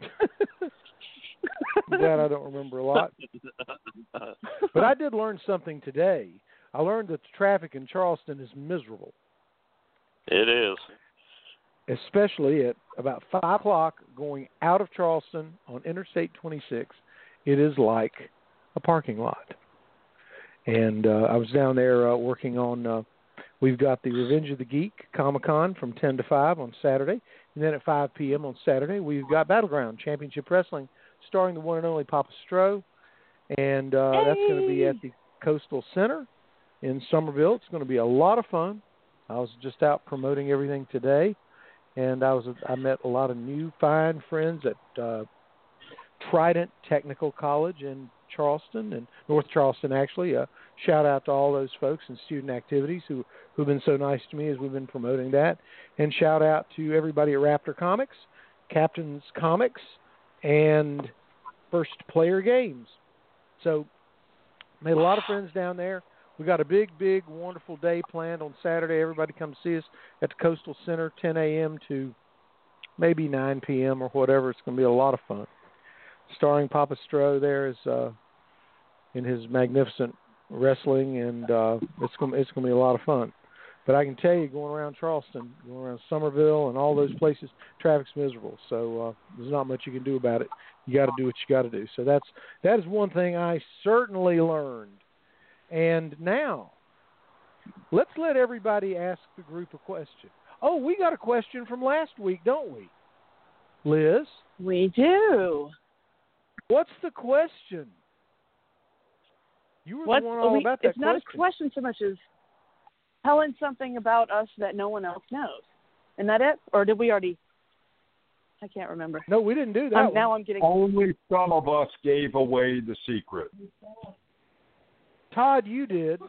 I'm glad I don't remember a lot. But I did learn something today. I learned that the traffic in Charleston is miserable, It is. especially at about five o'clock going out of Charleston on Interstate twenty-six. It is like a parking lot. And uh, I was down there uh, working on, uh, we've got the Revenge of the Geek Comic-Con from ten to five on Saturday. And then at five p.m. on Saturday, we've got Battleground Championship Wrestling starring the one and only Papa Stro. And uh, Hey. that's going to be at the Coastal Center in Somerville. It's going to be a lot of fun. I was just out promoting everything today. And I was I met a lot of new fine friends at uh, Trident Technical College in Charleston, and North Charleston actually. Uh, shout out to all those folks in student activities who, who've been so nice to me as we've been promoting that. And shout out to everybody at Raptor Comics, Captain's Comics, and First Player Games. So made a lot of friends down there. We got a big, big, wonderful day planned on Saturday. Everybody come see us at the Coastal Center, ten a.m. to maybe nine p.m. or whatever. It's going to be a lot of fun. Starring Papa Stro there is uh, in his magnificent wrestling, and uh, it's going it's going to be a lot of fun. But I can tell you, going around Charleston, going around Somerville, and all those places, traffic's miserable. So uh, there's not much you can do about it. You got to do what you got to do. So that's that is one thing I certainly learned And now, let's let everybody ask the group a question. Oh, we got a question from last week, don't we? Liz? We do. What's the question? You were What, the one all we, about that it's not question. a question so much as telling something about us that no one else knows. Isn't that it? Or did we already? I can't remember. No, we didn't do that. I'm, now I'm getting. Only some of us gave away the secret. Todd, you did.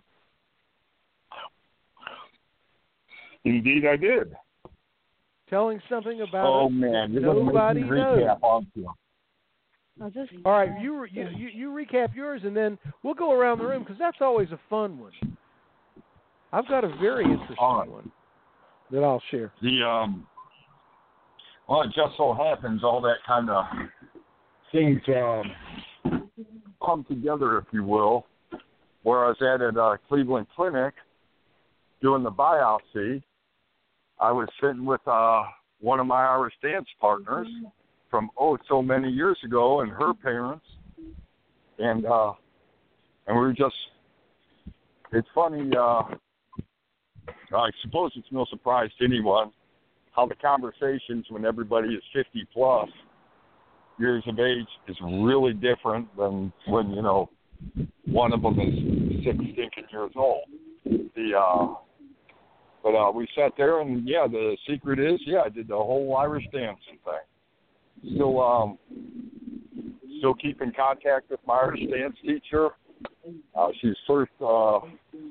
Indeed, I did. Telling something about Oh us man, that you're gonna nobody make me knows. recap, aren't you? Oh, this, All right, you, you you you recap yours, and then we'll go around the room because that's always a fun one. I've got a very interesting All right. one that I'll share. The um, well, it just so happens all that kind of things um, come together, if you will. Where I was at at uh, Cleveland Clinic doing the biopsy, I was sitting with uh, one of my Irish dance partners from oh so many years ago, and her parents, and uh, and we were just. It's funny. Uh, I suppose it's no surprise to anyone how the conversations when everybody is fifty plus years of age is really different than when, you know, one of them is six stinking years old. The uh, but uh, we sat there, and yeah, the secret is, yeah, I did the whole Irish dancing thing. Still, um, still keep in contact with my Irish dance teacher. Uh, she's first, uh,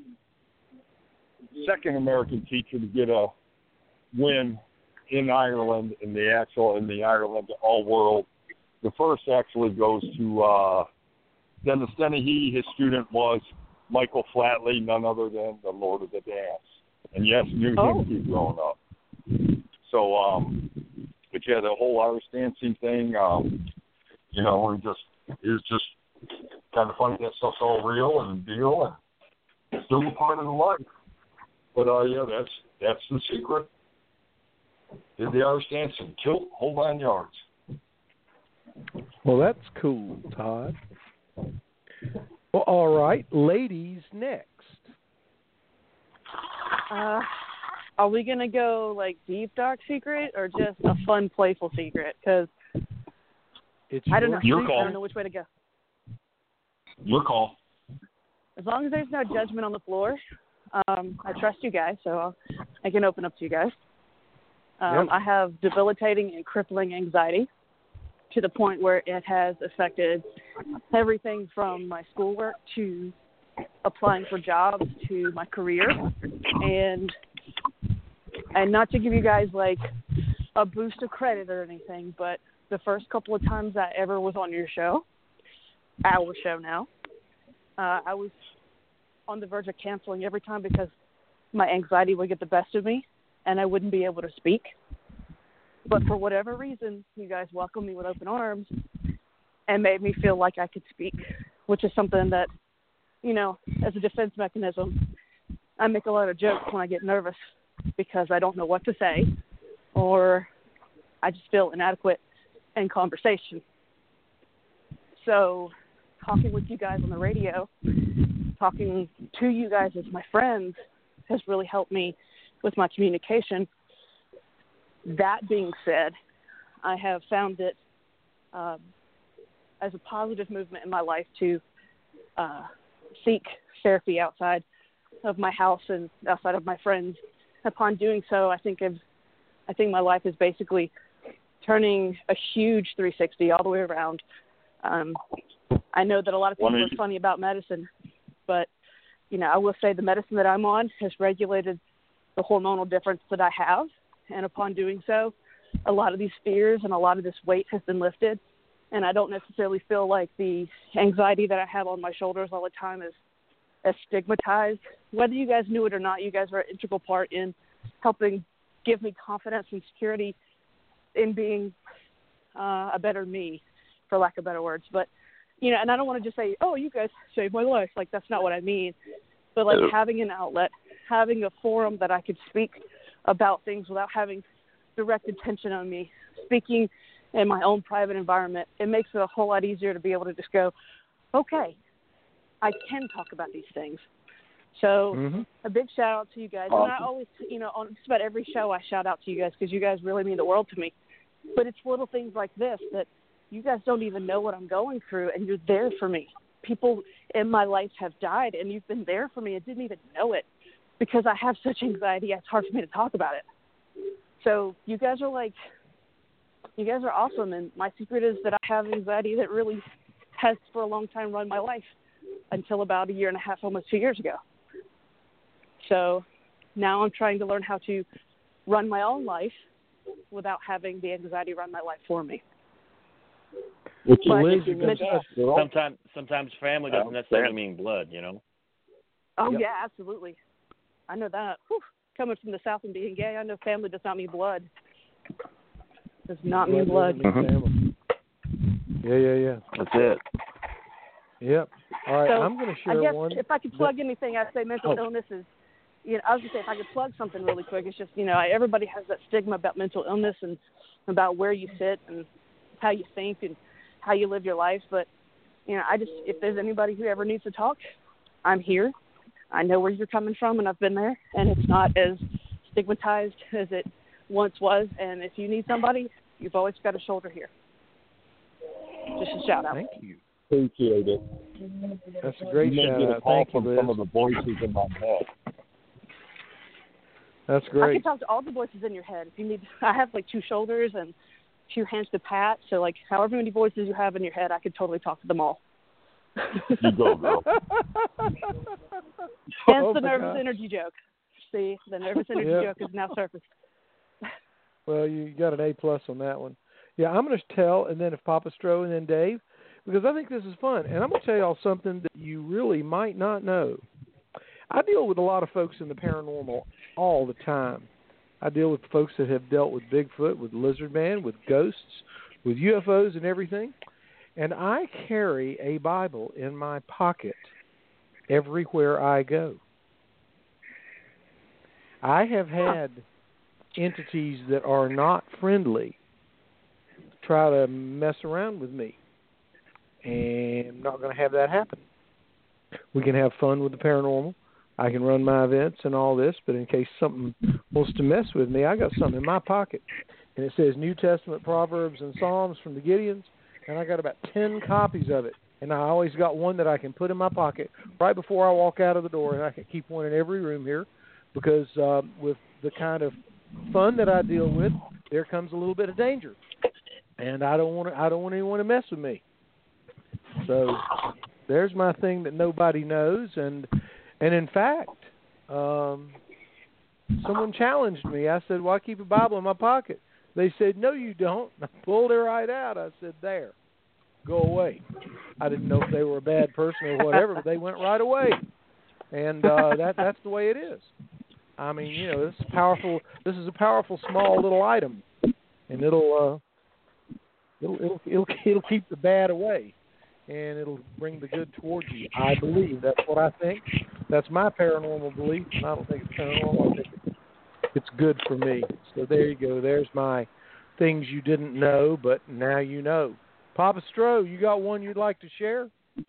second American teacher to get a win in Ireland in the actual in the Ireland All World. The first actually goes to uh, Dennis Dennehy. His student was Michael Flatley, none other than the Lord of the Dance. And yes, knew Oh. him keep growing up. So, um, but yeah, the whole Irish dancing thing, um, you know, we just it's just kind of funny that stuff's all real and deal and still a part of the life. But uh, yeah, that's that's the secret. Did the Irish dancing, kilt, whole nine yards. Well, that's cool, Todd. Well, all right, ladies next. Uh, are we gonna go like deep dark secret or just a fun playful secret? Because It's I don't know. Your I call. don't know which way to go. Your call. As long as there's no judgment on the floor, um, I trust you guys, so I'll, I can open up to you guys. Um, Yep. I have debilitating and crippling anxiety to the point where it has affected everything from my schoolwork to applying for jobs to my career. And and not to give you guys like a boost of credit or anything, but the first couple of times I ever was on your show, our show now, uh, I was on the verge of canceling every time because my anxiety would get the best of me and I wouldn't be able to speak. But for whatever reason, you guys welcomed me with open arms and made me feel like I could speak, which is something that, you know, as a defense mechanism, I make a lot of jokes when I get nervous because I don't know what to say or I just feel inadequate in conversation. So talking with you guys on the radio, talking to you guys as my friends has really helped me with my communication. That being said, I have found it um, as a positive movement in my life to uh, seek therapy outside of my house and outside of my friends. Upon doing so, I think I've, I think my life is basically turning a huge three sixty all the way around. Um, I know that a lot of people are funny about medicine, but you know, I will say the medicine that I'm on has regulated the hormonal difference that I have. And upon doing so, a lot of these fears and a lot of this weight has been lifted. And I don't necessarily feel like the anxiety that I have on my shoulders all the time is as stigmatized. Whether you guys knew it or not, you guys are an integral part in helping give me confidence and security in being uh, a better me, for lack of better words. But, you know, and I don't want to just say, oh, you guys saved my life. Like, that's not what I mean. But, like, having an outlet, having a forum that I could speak about things without having direct attention on me, speaking in my own private environment, it makes it a whole lot easier to be able to just go, okay, I can talk about these things. So mm-hmm. a big shout out to you guys. Awesome. And I always, you know, on just about every show I shout out to you guys because you guys really mean the world to me. But it's little things like this that you guys don't even know what I'm going through, and you're there for me. People in my life have died, and you've been there for me and didn't even know it because I have such anxiety, it's hard for me to talk about it. So you guys are like, you guys are awesome, and my secret is that I have anxiety that really has for a long time run my life until about a year and a half, almost two years ago. So now I'm trying to learn how to run my own life without having the anxiety run my life for me. Which But is it's- Sometimes, sometimes family doesn't necessarily mean blood, you know. Oh, Yep. yeah, absolutely. I know that. Whew. Coming from the South and being gay, I know family does not mean blood. Does not mean blood. doesn't mean family. Yeah, yeah, yeah. That's it. Yep. All right, So, I'm going to I share guess one. if I could plug anything, I'd say mental Oh. illness is, you know, I was going to say if I could plug something really quick, it's just, you know, everybody has that stigma about mental illness and about where you sit and how you think and how you live your life. But, you know, I just, if there's anybody who ever needs to talk, I'm here. I know where you're coming from, and I've been there, and it's not as stigmatized as it once was. And if you need somebody, you've always got a shoulder here. Just a shout out. Thank you. Appreciate it. That's a great you may shout get a out. call Thank you, from Liz. some of the voices in my head. That's I great. can talk to all the voices in your head. If you need, I have like two shoulders and two hands to pat. So like, however many voices you have in your head, I could totally talk to them all. You go, girl. Hence Oh, the my nervous gosh. energy joke. See, the nervous energy Yep. joke is now surfaced. Well, you got an A plus on that one. Yeah, I'm going to tell, and then if Papa Stro and then Dave, because I think this is fun. And I'm going to tell y'all something that you really might not know. I deal with a lot of folks in the paranormal all the time. I deal with folks that have dealt with Bigfoot, with Lizard Man, with ghosts, with U F Os and everything. And I carry a Bible in my pocket everywhere I go. I have had entities that are not friendly try to mess around with me. And I'm not going to have that happen. We can have fun with the paranormal. I can run my events and all this, but in case something wants to mess with me, I got something in my pocket. And it says New Testament Proverbs and Psalms from the Gideons, and I got about ten copies of it. And I always got one that I can put in my pocket right before I walk out of the door, and I can keep one in every room here because uh, with the kind of fun that I deal with, there comes a little bit of danger. And I don't want to, I don't want anyone to mess with me. So there's my thing that nobody knows. And and in fact, um, someone challenged me. I said, well, I keep a Bible in my pocket. They said, no, you don't. I pulled it right out. I said, there, go away. I didn't know if they were a bad person or whatever, but they went right away. And uh, that that's the way it is. I mean, you know, this is powerful. This is a powerful, small little item, and it'll uh, it'll, it'll it'll it'll keep the bad away, and it'll bring the good towards you. I believe that's what I think. That's my paranormal belief, and I don't think it's paranormal. I think it's, it's good for me. So there you go. There's my things you didn't know, but now you know. Papa Stro, you got one you'd like to share?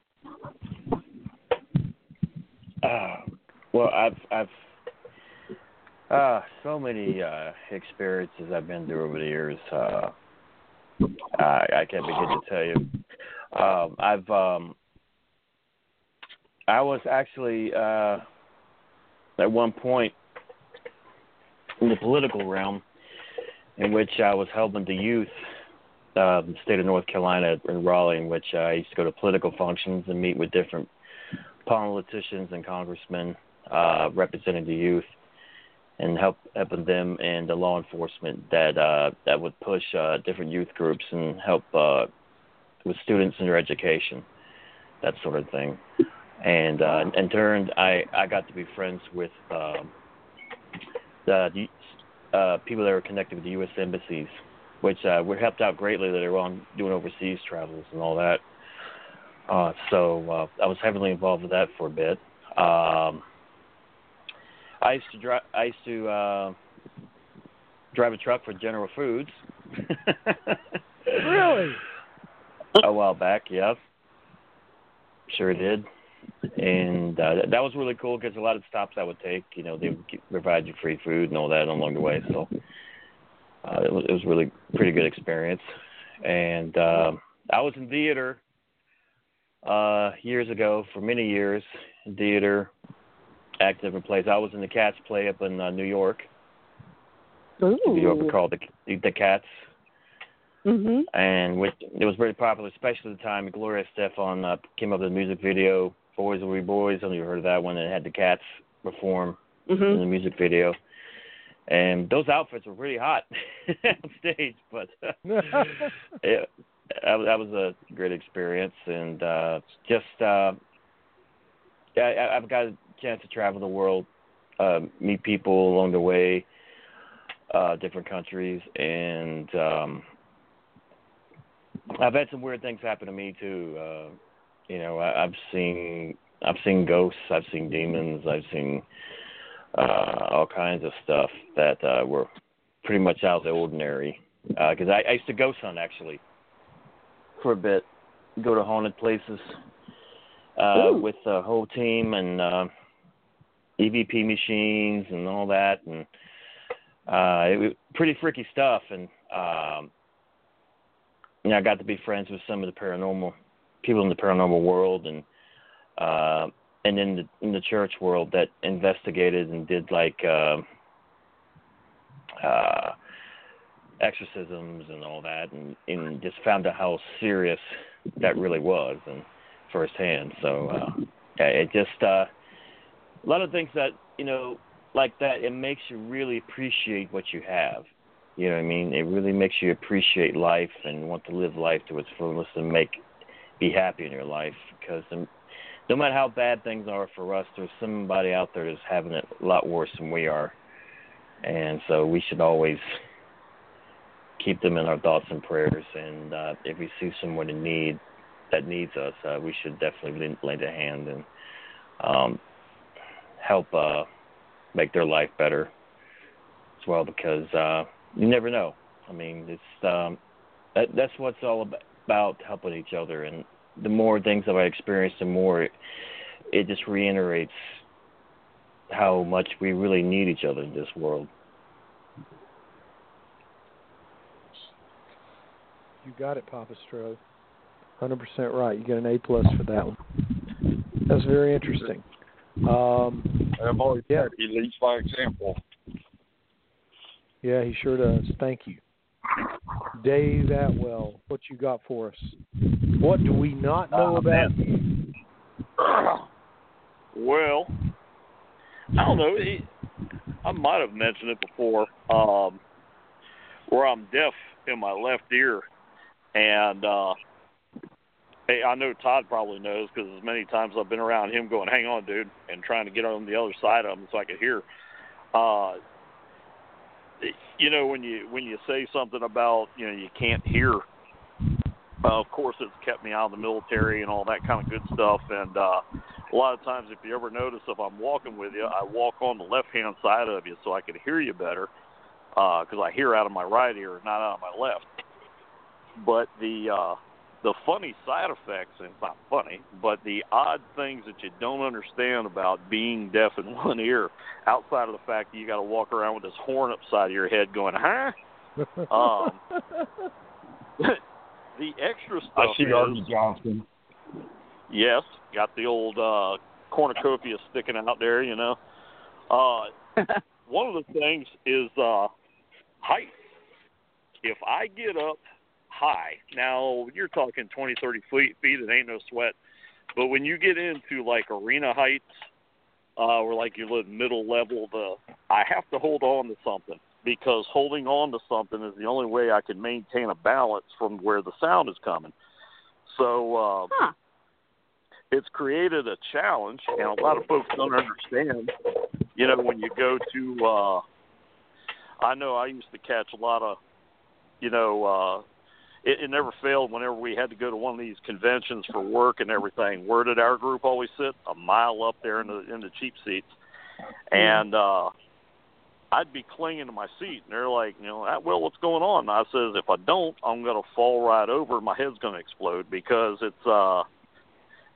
Uh, well, I've I've uh, so many uh, experiences I've been through over the years. Uh, I, I can't begin to tell you. Um, I've um, I was actually uh, at one point in the political realm in which I was helping the youth, uh, the state of North Carolina in Raleigh, in which I used to go to political functions and meet with different politicians and congressmen uh, representing the youth and help helping them and the law enforcement that uh, that would push uh, different youth groups and help uh, with students in their education, that sort of thing. And uh, in turn, I, I got to be friends with uh, the uh, people that were connected with the U S embassies, which uh, were helped out greatly that they were on doing overseas travels and all that. Uh, so uh, I was heavily involved with that for a bit. Um, I used to drive. I used to uh, drive a truck for General Foods. Really? A while back, yeah. Sure did. and uh, that was really cool because a lot of stops I would take, you know, they would keep, provide you free food and all that along the way. So uh, it was it was really pretty good experience. And uh, I was in theater uh, years ago for many years. In theater, act different plays. I was in the Cats play up in uh, New York. Ooh. New York, we called the the Cats. Mhm. And which, it was very popular, especially at the time. Gloria Estefan uh, came up with a music video, Boys Will Be Boys. I don't know if you heard of that one. And it had the Cats perform Mhm. in the music video. And those outfits were really hot on stage, but uh, it, that, that was a great experience. And uh, just, uh, yeah, I, I've got a chance to travel the world, uh, meet people along the way, uh, different countries, and um, I've had some weird things happen to me too. Uh, you know, I, I've seen I've seen ghosts, I've seen demons, I've seen uh, all kinds of stuff that uh, were pretty much out of the ordinary. Because uh, I, I used to ghost hunt actually for a bit, go to haunted places uh, with the whole team and uh, E V P machines and all that, and uh, it was pretty freaky stuff. And um, you know, I got to be friends with some of the paranormal people in the paranormal world, and uh, and in the in the church world that investigated and did like uh, uh, exorcisms and all that, and, and just found out how serious that really was, and firsthand. So uh, it just uh, a lot of things that you know like that. It makes you really appreciate what you have. You know what I mean? It really makes you appreciate life and want to live life to its fullest and make be happy in your life. Because no matter how bad things are for us, there's somebody out there that's having it a lot worse than we are. And so we should always keep them in our thoughts and prayers. And uh, if we see someone in need that needs us, uh, we should definitely lend a hand and um, help uh, make their life better as well. Because uh, you never know. I mean, it's um, that, that's what it's all about, helping each other. And the more things that I experience, the more it, it just reiterates how much we really need each other in this world. You got it, Papa Stro. one hundred percent right. You get an A plus for that one. That's very interesting. Um, I've always yeah. said he leads by example. Yeah, he sure does. Thank you. Dave Atwell, what you got for us? What do we not know uh, about man. you? Well, I don't know. He, I might have mentioned it before, um, where I'm deaf in my left ear. And uh, hey, I know Todd probably knows because as many times I've been around him going, hang on, dude, and trying to get on the other side of him so I could hear. Uh, you know, when you when you say something about, you know, you can't hear, uh, of course it's kept me out of the military and all that kind of good stuff. And uh, a lot of times if you ever notice, if I'm walking with you, I walk on the left-hand side of you so I can hear you better because uh, I hear out of my right ear, not out of my left. But the uh, the funny side effects, and it's not funny, but the odd things that you don't understand about being deaf in one ear, outside of the fact that you got to walk around with this horn upside of your head going, huh? um, the extra stuff I see is, Artie Johnson. Yes, got the old uh, cornucopia sticking out there, you know. Uh, one of the things is uh, height. If I get up high, now you're talking twenty, thirty feet, feet, it ain't no sweat. But when you get into like arena heights, uh, or like you live middle level, the I have to hold on to something because holding on to something is the only way I can maintain a balance from where the sound is coming. So uh, huh. it's created a challenge, and a lot of folks don't understand. You know, when you go to, uh, I know I used to catch a lot of, you know, uh, It, it never failed whenever we had to go to one of these conventions for work and everything. Where did our group always sit? A mile up there in the in the cheap seats. And uh, I'd be clinging to my seat, and they're like, you know, well, what's going on? And I says, if I don't, I'm going to fall right over. My head's going to explode because it's uh,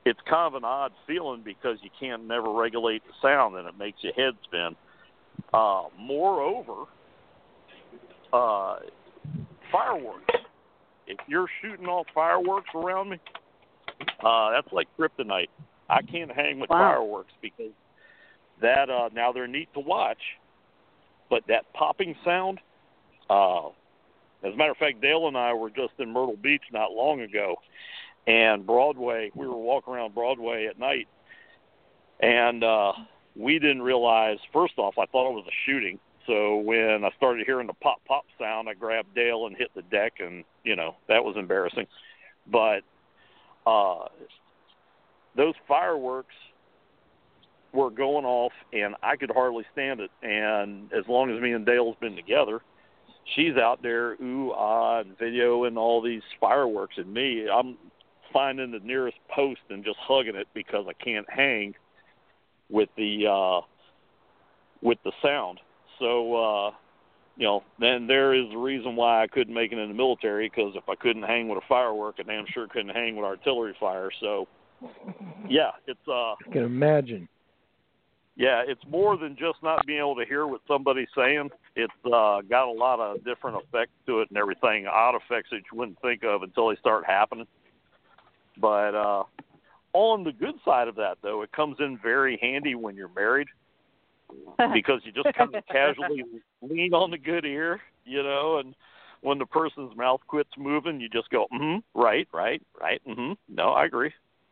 it's kind of an odd feeling because you can't never regulate the sound, and it makes your head spin. Uh, moreover, uh, fireworks. If you're shooting off fireworks around me, uh, that's like kryptonite. I can't hang with Wow. fireworks because that, uh, now they're neat to watch, but that popping sound, uh, as a matter of fact, Dale and I were just in Myrtle Beach not long ago, and Broadway, we were walking around Broadway at night, and uh, we didn't realize, first off, I thought it was a shooting. So when I started hearing the pop, pop sound, I grabbed Dale and hit the deck, and, you know, that was embarrassing. But uh, those fireworks were going off, and I could hardly stand it. And as long as me and Dale's been together, she's out there, ooh, ah, and videoing all these fireworks. And me, I'm finding the nearest post and just hugging it because I can't hang with the uh, with the sound. So, uh, you know, then there is the reason why I couldn't make it in the military, because if I couldn't hang with a firework, I damn sure couldn't hang with artillery fire. So, yeah, it's uh, I can imagine. Yeah, it's more than just not being able to hear what somebody's saying. It's uh, got a lot of different effects to it and everything, odd effects that you wouldn't think of until they start happening. But uh, on the good side of that, though, it comes in very handy when you're married, because you just kind of casually lean on the good ear, you know, and when the person's mouth quits moving, you just go, mm-hmm, right, right, right, mm-hmm, no, I agree.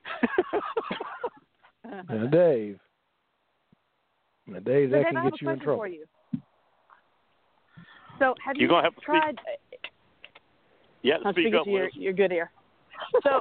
Now, Dave. Now, Dave, So that Dave, I can have get a you in question trouble. for you. So have You're you gonna have to tried? Yeah, I'm speak speaking up, to your, Liz. your good ear. So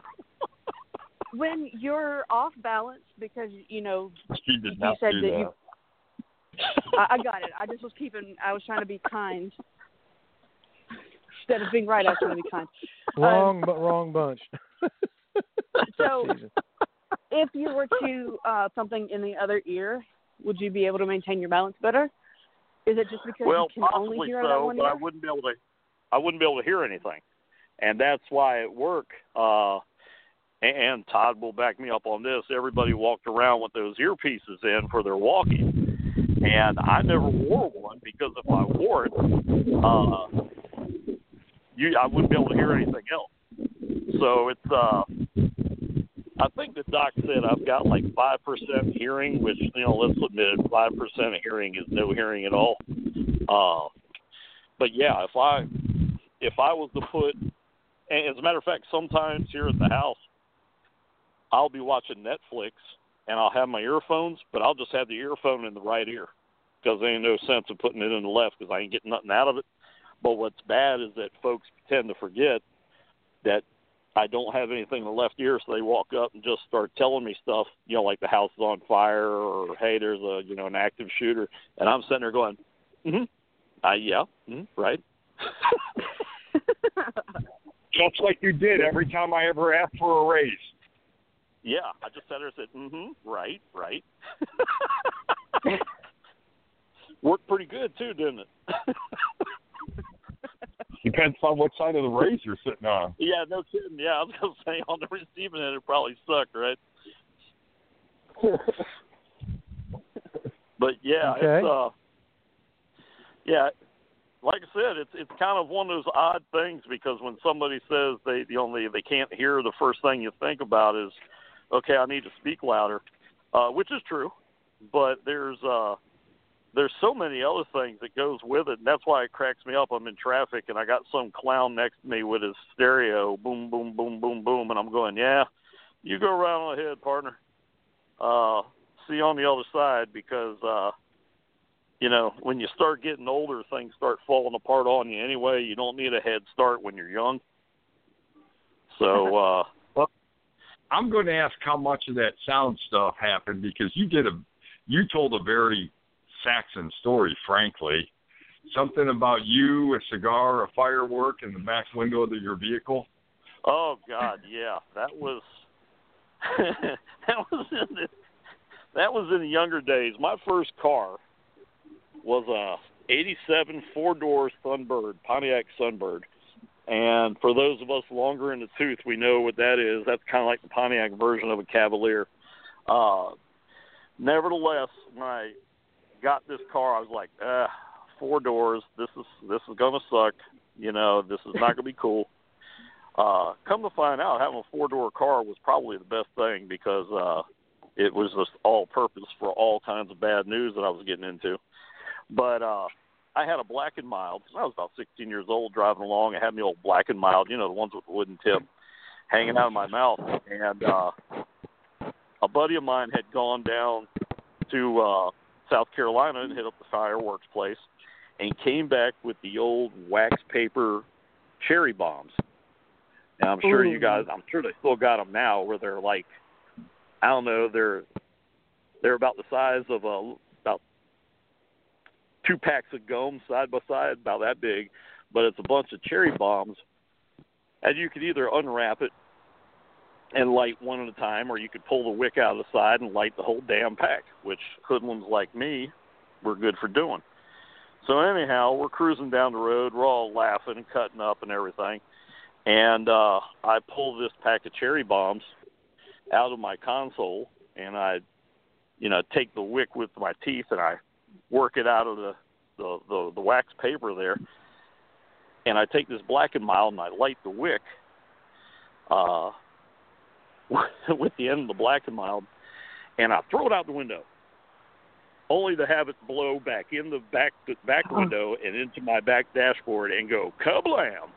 when you're off balance, because you know She did you not said do that that. you. I, I got it. I just was keeping. I was trying to be kind instead of being right. I was trying to be kind. Wrong, Um, but wrong bunch. So Jesus. if you were to uh, something in the other ear, would you be able to maintain your balance better? Is it just because Well, you can possibly only hear out of so, one but ear? I wouldn't be able to. I wouldn't be able to hear anything, and that's why at work. Uh, and Todd will back me up on this. Everybody walked around with those earpieces in for their walking, and I never wore one because if I wore it, uh, you I wouldn't be able to hear anything else. So it's. Uh, I think the doc said I've got like five percent hearing, which, you know, let's admit it, five percent of hearing is no hearing at all. Uh, but yeah, if I if I was to put, and as a matter of fact, sometimes here at the house, I'll be watching Netflix and I'll have my earphones, but I'll just have the earphone in the right ear because there ain't no sense of putting it in the left because I ain't getting nothing out of it. But what's bad is that folks tend to forget that I don't have anything in the left ear, so they walk up and just start telling me stuff, you know, like the house is on fire or, hey, there's a, you know, an active shooter. And I'm sitting there going, mm-hmm, uh, yeah, mm-hmm, right. Just like you did every time I ever asked for a raise. Yeah, I just sat there and said, mm-hmm, right, right. Worked pretty good, too, didn't it? Depends on what side of the raise you're sitting on. Yeah, no kidding. Yeah, I was going to say on the receiving end, it probably sucked, right? But, yeah, Okay. it's, uh, yeah, like I said, it's it's kind of one of those odd things because when somebody says they the only they can't hear, the first thing you think about is, okay, I need to speak louder, uh, which is true. But there's uh, there's so many other things that goes with it, and that's why it cracks me up. I'm in traffic, and I got some clown next to me with his stereo, boom, boom, boom, boom, boom, and I'm going, yeah, you go right on ahead, partner. Uh, see you on the other side because, uh, you know, when you start getting older, things start falling apart on you anyway. You don't need a head start when you're young. So, uh, well, I'm going to ask how much of that sound stuff happened because you did a, you told a very Saxon story, frankly. Something about you, a cigar, a firework in the back window of your vehicle. Oh God, yeah, that was that was in the, that was in the younger days. My first car was a eighty-seven four-door Sunbird, Pontiac Sunbird, And for those of us longer in the tooth, we know what that is. That's kind of like the Pontiac version of a Cavalier. Uh, nevertheless, when I got this car, I was like, uh, four doors. This is this is gonna suck. You know, this is not gonna be cool. Uh, come to find out, having a four-door car was probably the best thing because uh, it was just all-purpose for all kinds of bad news that I was getting into. But uh, I had a Black and Mild. I was about sixteen years old driving along. I had the old Black and Mild, you know, the ones with the wooden tip, hanging out of my mouth. And uh, a buddy of mine had gone down to uh, South Carolina and hit up the fireworks place and came back with the old wax paper cherry bombs. Now, I'm sure you guys, I'm sure they still got them now where they're like, I don't know, they're they're about the size of a, about two packs of gum side by side, about that big, but it's a bunch of cherry bombs. And you could either unwrap it and light one at a time, or you could pull the wick out of the side and light the whole damn pack, which hoodlums like me were good for doing. So anyhow, we're cruising down the road. We're all laughing and cutting up and everything. And uh, I pull this pack of cherry bombs out of my console, and I, you know, take the wick with my teeth, and I work it out of the, the, the, the wax paper there. And I take this Black and Mild, and I light the wick uh, with the end of the Black and Mild, and I throw it out the window, only to have it blow back in the back the back window and into my back dashboard and go kablam.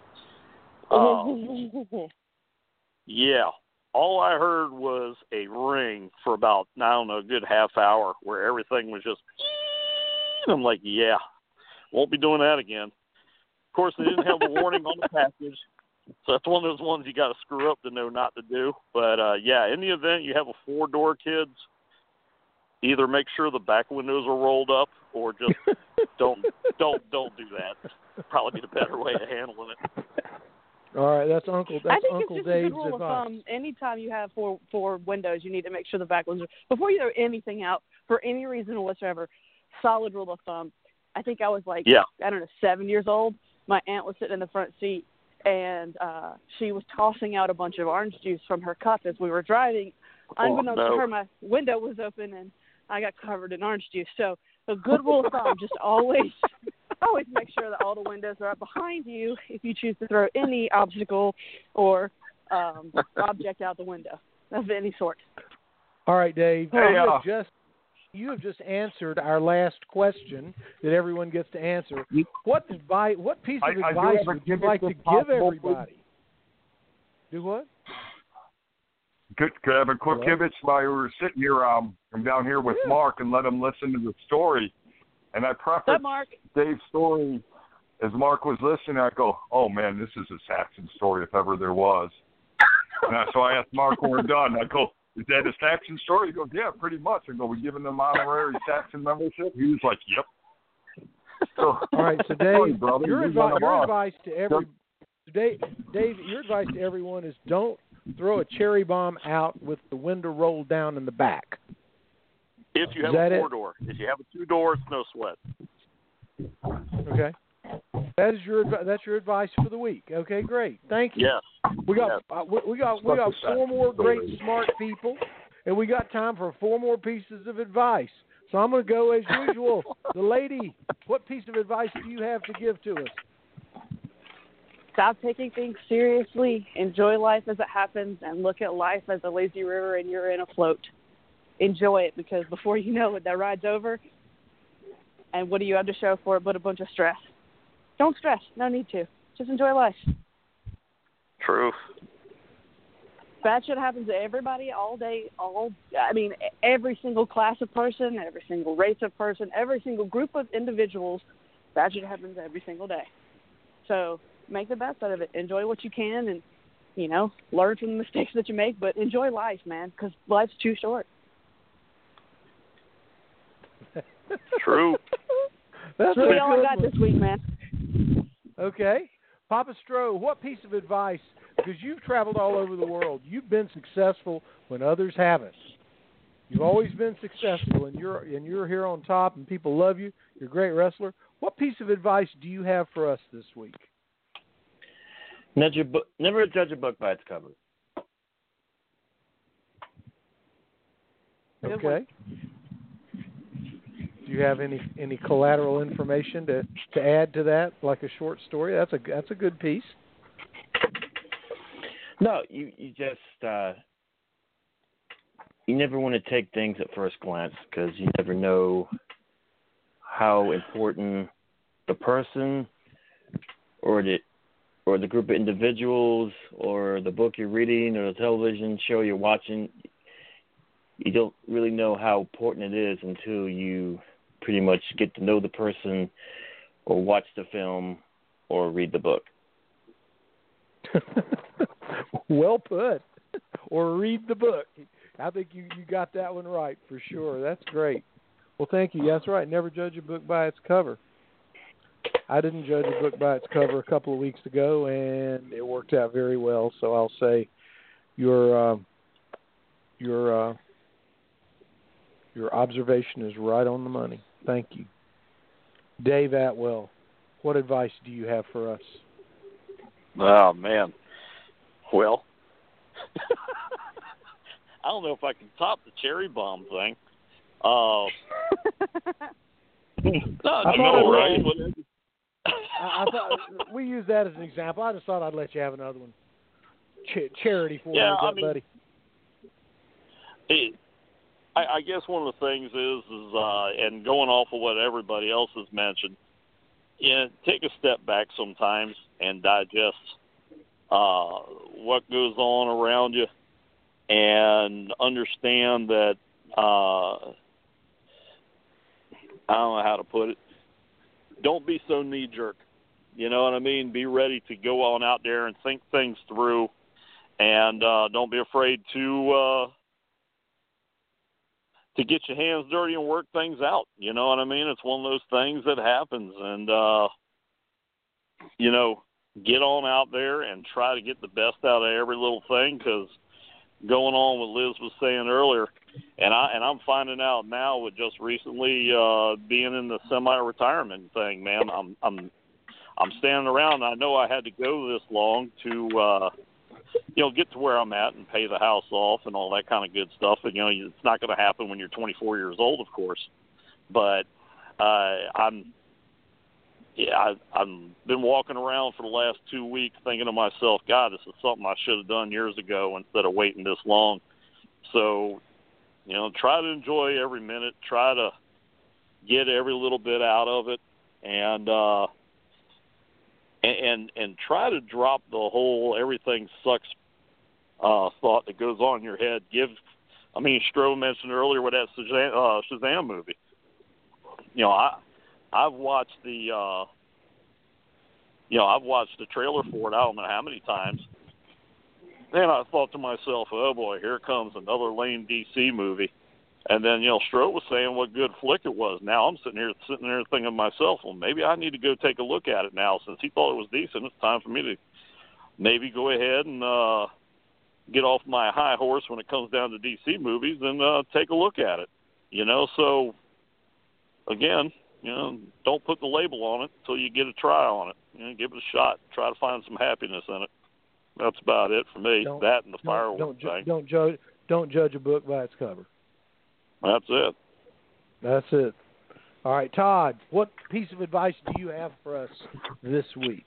Uh, yeah, all I heard was a ring for about, I don't know, a good half hour where everything was just, and I'm like, yeah, won't be doing that again. Of course, they didn't have the warning on the package, so that's one of those ones you got to screw up to know not to do. But, uh, yeah, in the event you have a four-door, kids, either make sure the back windows are rolled up or just don't don't don't do that. Probably be the better way of handling it. All right, that's Uncle. That's I think Uncle it's just Dave's a good rule advice. of thumb. Anytime you have four four windows, you need to make sure the back ones are, before you throw anything out for any reason whatsoever. Solid rule of thumb. I think I was like, yeah. I don't know, seven years old. My aunt was sitting in the front seat, and uh, she was tossing out a bunch of orange juice from her cup as we were driving. Unbeknownst oh, no. to her, my window was open, and I got covered in orange juice. So a good rule of thumb, just always always make sure that all the windows are up behind you if you choose to throw any obstacle or um, object out the window of any sort. All right, Dave. Hey, you, uh, have just, you have just answered our last question that everyone gets to answer. What advice? What piece of I, advice I would you give like to give possible, everybody? Do what? Could, could I have a quick Hello? image while we were sitting here? Um, I'm down here with Yeah. Mark and let him listen to the story. And I What's prefaced up, Mark? Dave's story as Mark was listening. I go, oh, man, this is a Saxon story if ever there was. And I, so I asked Mark when we're done. I go, is that a Saxon story? He goes, yeah, pretty much. I go, we giving them honorary Saxon membership? He was like, yep. So, All right, so sorry, Dave, brother, your, you're advi- one of your us. advice to every Dave, Dave, your advice to everyone is don't throw a cherry bomb out with the window rolled down in the back. If you have Is that a it? four-door. If you have a two-door, it's no sweat. Okay, that is your advi- that's your advice for the week. Okay, great, thank you. Yes. We got Yes. uh, we, we got we got four more great smart people, and we got time for four more pieces of advice. So I'm going to go as usual. The lady, what piece of advice do you have to give to us? Stop taking things seriously. Enjoy life as it happens, and look at life as a lazy river, and you're in a float. Enjoy it, because before you know it, that ride's over. And what do you have to show for it but a bunch of stress? Don't stress. No need to. Just enjoy life. True. Bad shit happens to everybody all day, all, I mean, every single class of person, every single race of person, every single group of individuals. Bad shit happens every single day. So make the best out of it. Enjoy what you can and, you know, learn from the mistakes that you make, but enjoy life, man, because life's too short. True. That's That's really a all I good got one. this week, man. Okay. Papa Stroh, what piece of advice, because you've traveled all over the world, you've been successful when others haven't. You've always been successful, and you're and you're here on top, and people love you. You're a great wrestler. What piece of advice do you have for us this week? Never, never judge a book by its cover. Okay. Do you have any any collateral information to, to add to that, like a short story? That's a that's a good piece. No, you you just uh, you never want to take things at first glance because you never know how important the person or the or the group of individuals or the book you're reading or the television show you're watching. You don't really know how important it is until you pretty much get to know the person or watch the film or read the book. Well put. Or read the book. I think you, you got that one right for sure. That's great. Well, thank you. That's right. Never judge a book by its cover. I didn't judge a book by its cover a couple of weeks ago, and it worked out very well. So I'll say your uh, your uh, your observation is right on the money. Thank you. Dave Atwell, what advice do you have for us? Oh, man. Well, I don't know if I can top the cherry bomb thing. Uh, no, I you know, right? I, I thought we use that as an example. I just thought I'd let you have another one. Ch- charity for yeah, you, I mean, buddy. It, I, I guess one of the things is, is uh, and going off of what everybody else has mentioned, yeah, take a step back sometimes and digest uh, what goes on around you, and understand that uh, I don't know how to put it. Don't be so knee jerk. You know what I mean? Be ready to go on out there and think things through, and uh, don't be afraid to. Uh, to get your hands dirty and work things out. You know what I mean? It's one of those things that happens. And, uh, you know, get on out there and try to get the best out of every little thing, because going on what Liz was saying earlier, and, I, and I'm finding out now with just recently uh, being in the semi-retirement thing, man, I'm, I'm, I'm standing around. I know I had to go this long to uh, – you know, get to where I'm at and pay the house off and all that kind of good stuff. And, you know, it's not going to happen when you're twenty-four years old, of course. But uh, I'm, yeah, I, I've been walking around for the last two weeks thinking to myself, God, this is something I should have done years ago instead of waiting this long. So, you know, try to enjoy every minute. Try to get every little bit out of it. And, uh, And, and and try to drop the whole everything sucks uh, thought that goes on in your head. Give, I mean, Stroh mentioned earlier with that Shazam, uh, Shazam movie. You know, I I've watched the uh, you know I've watched the trailer for it. I don't know how many times. Then I thought to myself, oh boy, here comes another lame D C movie. And then, you know, Stroh was saying what good flick it was. Now I'm sitting here sitting there thinking to myself, well, maybe I need to go take a look at it now. Since he thought it was decent, it's time for me to maybe go ahead and uh, get off my high horse when it comes down to D C movies and uh, take a look at it. You know, so, again, you know, don't put the label on it until you get a try on it. You know, give it a shot. Try to find some happiness in it. That's about it for me. Don't, that and the don't, fireworks don't, ju- thing. Don't judge. Don't judge a book by its cover. That's it. That's it. All right, Todd, what piece of advice do you have for us this week?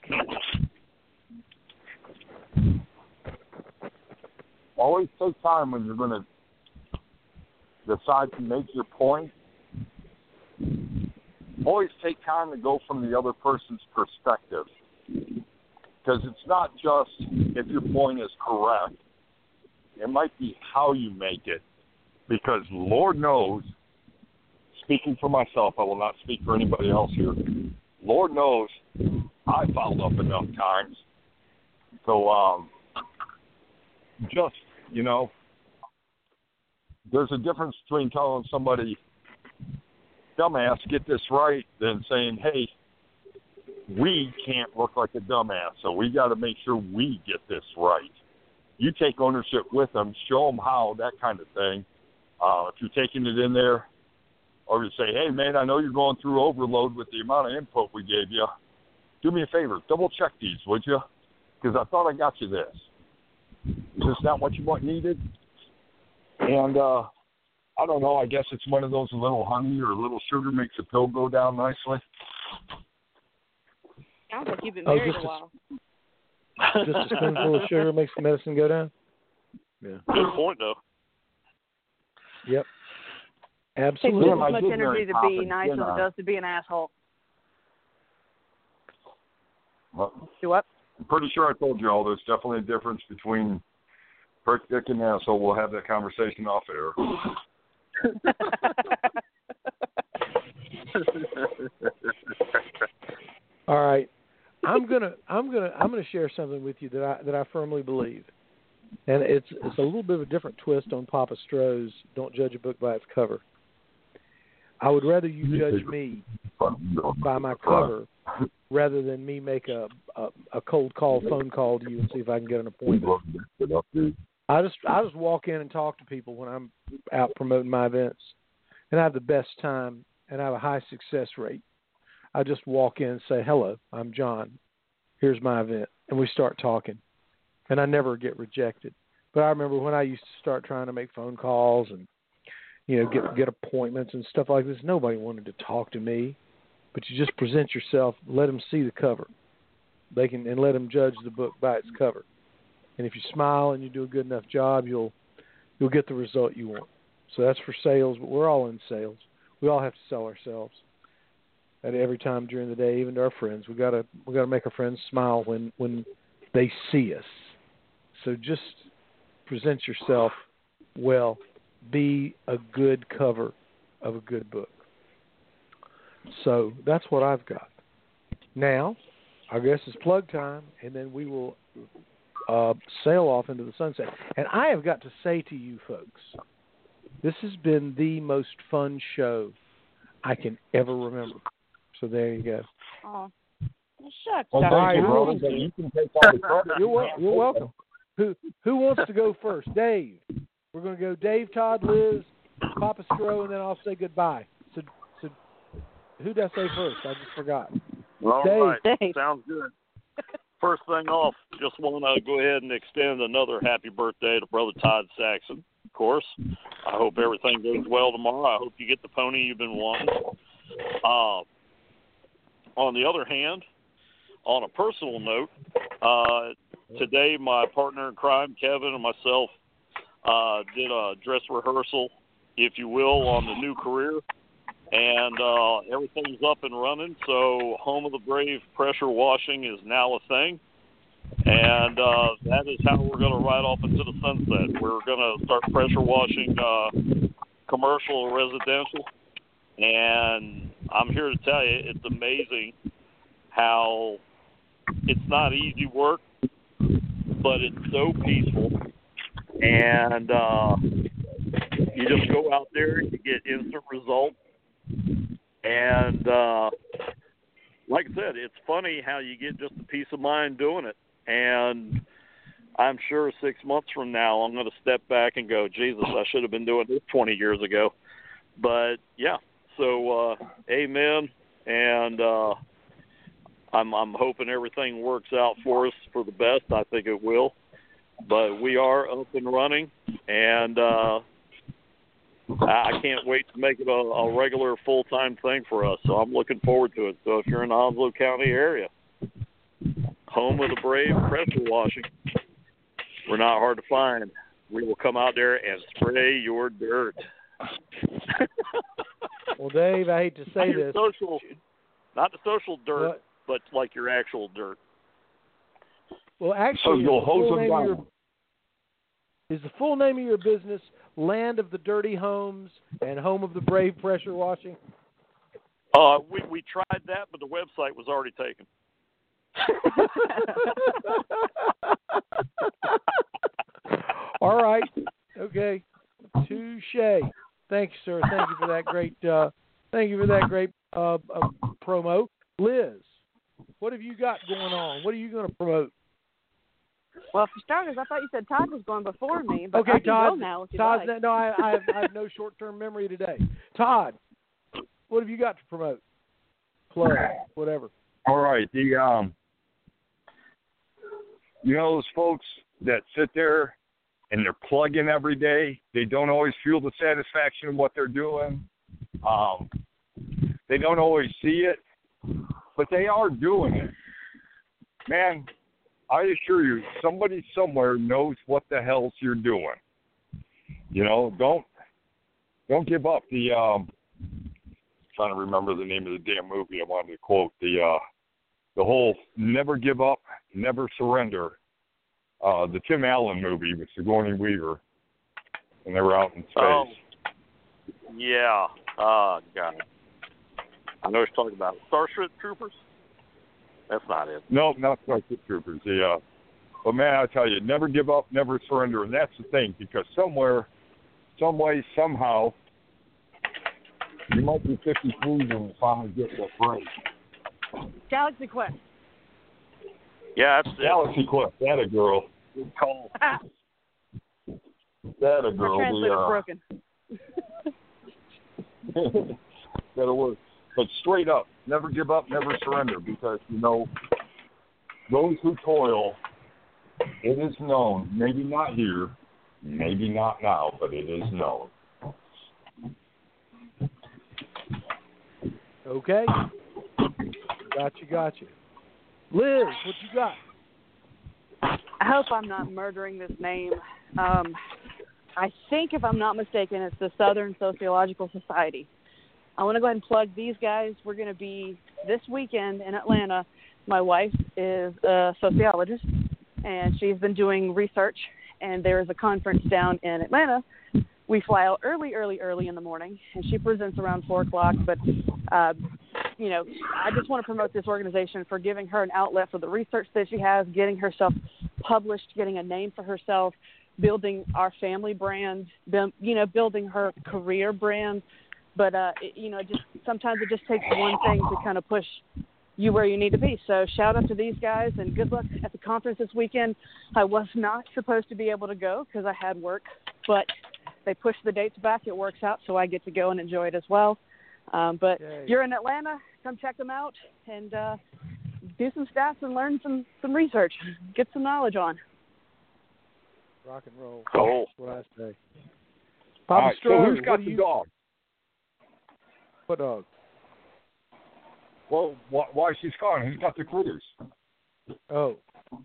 Always take time when you're going to decide to make your point. Always take time to go from the other person's perspective. Because it's not just if your point is correct. It might be how you make it. Because Lord knows, speaking for myself, I will not speak for anybody else here. Lord knows, I fouled up enough times. So, um, just, you know, there's a difference between telling somebody, dumbass, get this right, than saying, hey, we can't look like a dumbass, so we got to make sure we get this right. You take ownership with them, show them how, that kind of thing. Uh, if you're taking it in there, or you say, hey, man, I know you're going through overload with the amount of input we gave you. Do me a favor, double check these, would you? because I thought I got you this. Is this not what you want needed? And uh, I don't know. I guess it's one of those a little honey or a little sugar makes the pill go down nicely. Sounds like you've been Oh, married just a a- while. Just a spoonful of sugar makes the medicine go down? Yeah. Good point, though. Yep. It takes Absolutely. just I as much did energy marry to Papa, be nice as didn't it I? does to be an asshole. Well, Do what? I'm pretty sure I told you all there's definitely a difference between prick, dick, and asshole. We'll have that conversation off air. All right. I'm gonna I'm gonna I'm gonna share something with you that I that I firmly believe. And it's it's a little bit of a different twist on Papa Stroh's Don't Judge a Book by Its Cover. I would rather you judge me by my cover rather than me make a, a, a cold call phone call to you and see if I can get an appointment. I just I just walk in and talk to people when I'm out promoting my events, and I have the best time and I have a high success rate. I just walk in and say, "Hello, I'm John. Here's my event," and we start talking, and I never get rejected. But I remember when I used to start trying to make phone calls and you know get get appointments and stuff like this, nobody wanted to talk to me. But you just present yourself, let them see the cover, they can, and let them judge the book by its cover. And if you smile and you do a good enough job, you'll you'll get the result you want. So that's for sales, but we're all in sales. We all have to sell ourselves at every time during the day, even to our friends. We gotta we gotta make our friends smile when when they see us. So just present yourself well. Be a good cover of a good book. So that's what I've got. Now, I guess it's plug time, and then we will uh, sail off into the sunset. And I have got to say to you folks, this has been the most fun show I can ever remember. So there you go. Oh, well, shucks. Well, Doctor thank you, John. brother, but you can take all the credit. You're, wel- you're welcome. Who who wants to go first? Dave. We're going to go Dave, Todd, Liz, Papa Stroh, and then I'll say goodbye. So, so who did I say first? I just forgot. All Dave. right. Dave. Sounds good. First thing off, just want to go ahead and extend another happy birthday to Brother Todd Saxon, of course. I hope everything goes well tomorrow. I hope you get the pony you've been wanting. Uh, on the other hand, on a personal note, uh, today my partner in crime, Kevin, and myself uh, did a dress rehearsal, if you will, on the new career. And uh, everything's up and running, so Home of the Brave pressure washing is now a thing. And uh, that is how we're going to ride off into the sunset. We're going to start pressure washing uh, commercial and residential. And I'm here to tell you, it's amazing how it's not easy work, but it's so peaceful. And uh, you just go out there, you get instant results. And uh, like I said, it's funny how you get just a peace of mind doing it. And I'm sure six months from now, I'm going to step back and go, Jesus, I should have been doing this twenty years ago. But, yeah, so uh, amen. And uh, I'm, I'm hoping everything works out for us for the best. I think it will. But we are up and running, and uh, I can't wait to make it a, a regular full-time thing for us. So I'm looking forward to it. So if you're in the Onslow County area, Home of the Brave pressure washing, we're not hard to find. We will come out there and spray your dirt. Well, Dave, I hate to say Not your this. social, not the social dirt, What? but like your actual dirt. Well, So actually, you'll is the full hose them name of down. your- is the full name of your business Land of the Dirty Homes and Home of the Brave Pressure Washing? Uh, we we tried that, but the website was already taken. All right. Okay. Touche. Thank you, sir. Thank you for that great. Uh, thank you for that great uh, uh, promo, Liz. What have you got going on? What are you going to promote? Well, for starters, I thought you said Todd was going before me, but Okay, I can Todd. go now if you Todd's like. no, I, I, have, I have no short-term memory today. Todd, what have you got to promote? Plug, whatever. All right. The um, You know those folks that sit there and they're plugging every day. They don't always feel the satisfaction of what they're doing. Um, they don't always see it, but they are doing it. Man, I assure you, somebody somewhere knows what the hell you're doing. You know, don't don't give up. The um, I'm trying to remember the name of the damn movie I wanted to quote. The uh, the whole never give up, never surrender. Uh, the Tim Allen movie with Sigourney Weaver, and they were out in space. Oh, yeah. Oh, God. I know what you're talking about. Starship Troopers? That's not it. No, not Starship Troopers. Yeah. But, man, I tell you, never give up, never surrender. And that's the thing, because somewhere, some way, somehow, you might be fifty-three when you finally get that break. Galaxy Quest. Yeah, that's Galaxy it. Quest. That a girl. Good call. That a girl. My translator's uh, broken. That'll work. But straight up, never give up, never surrender, because, you know, those who toil, it is known, maybe not here, maybe not now, but it is known. Okay. Gotcha, gotcha. Liz, what you got? I hope I'm not murdering this name. Um, I think, if I'm not mistaken, it's the Southern Sociological Society. I want to go ahead and plug these guys. We're going to be this weekend in Atlanta. My wife is a sociologist, and she's been doing research, and there is a conference down in Atlanta. We fly out early, early, early in the morning, and she presents around four o'clock. But, uh, you know, I just want to promote this organization for giving her an outlet for the research that she has, getting herself published, getting a name for herself, building our family brand, you know, building her career brand. But, uh, it, you know, just sometimes it just takes one thing to kind of push you where you need to be. So shout out to these guys, and good luck at the conference this weekend. I was not supposed to be able to go because I had work, but they pushed the dates back. It works out, so I get to go and enjoy it as well. Um, but Yay. You're in Atlanta, come check them out and uh, do some stats and learn some, some research. Get some knowledge on. Rock and roll. Cool. That's what I say. All Papa right, so Stroh, who's got what the do you, dog? What dog? Well, why, why she's gone? Who's got the critters? Oh.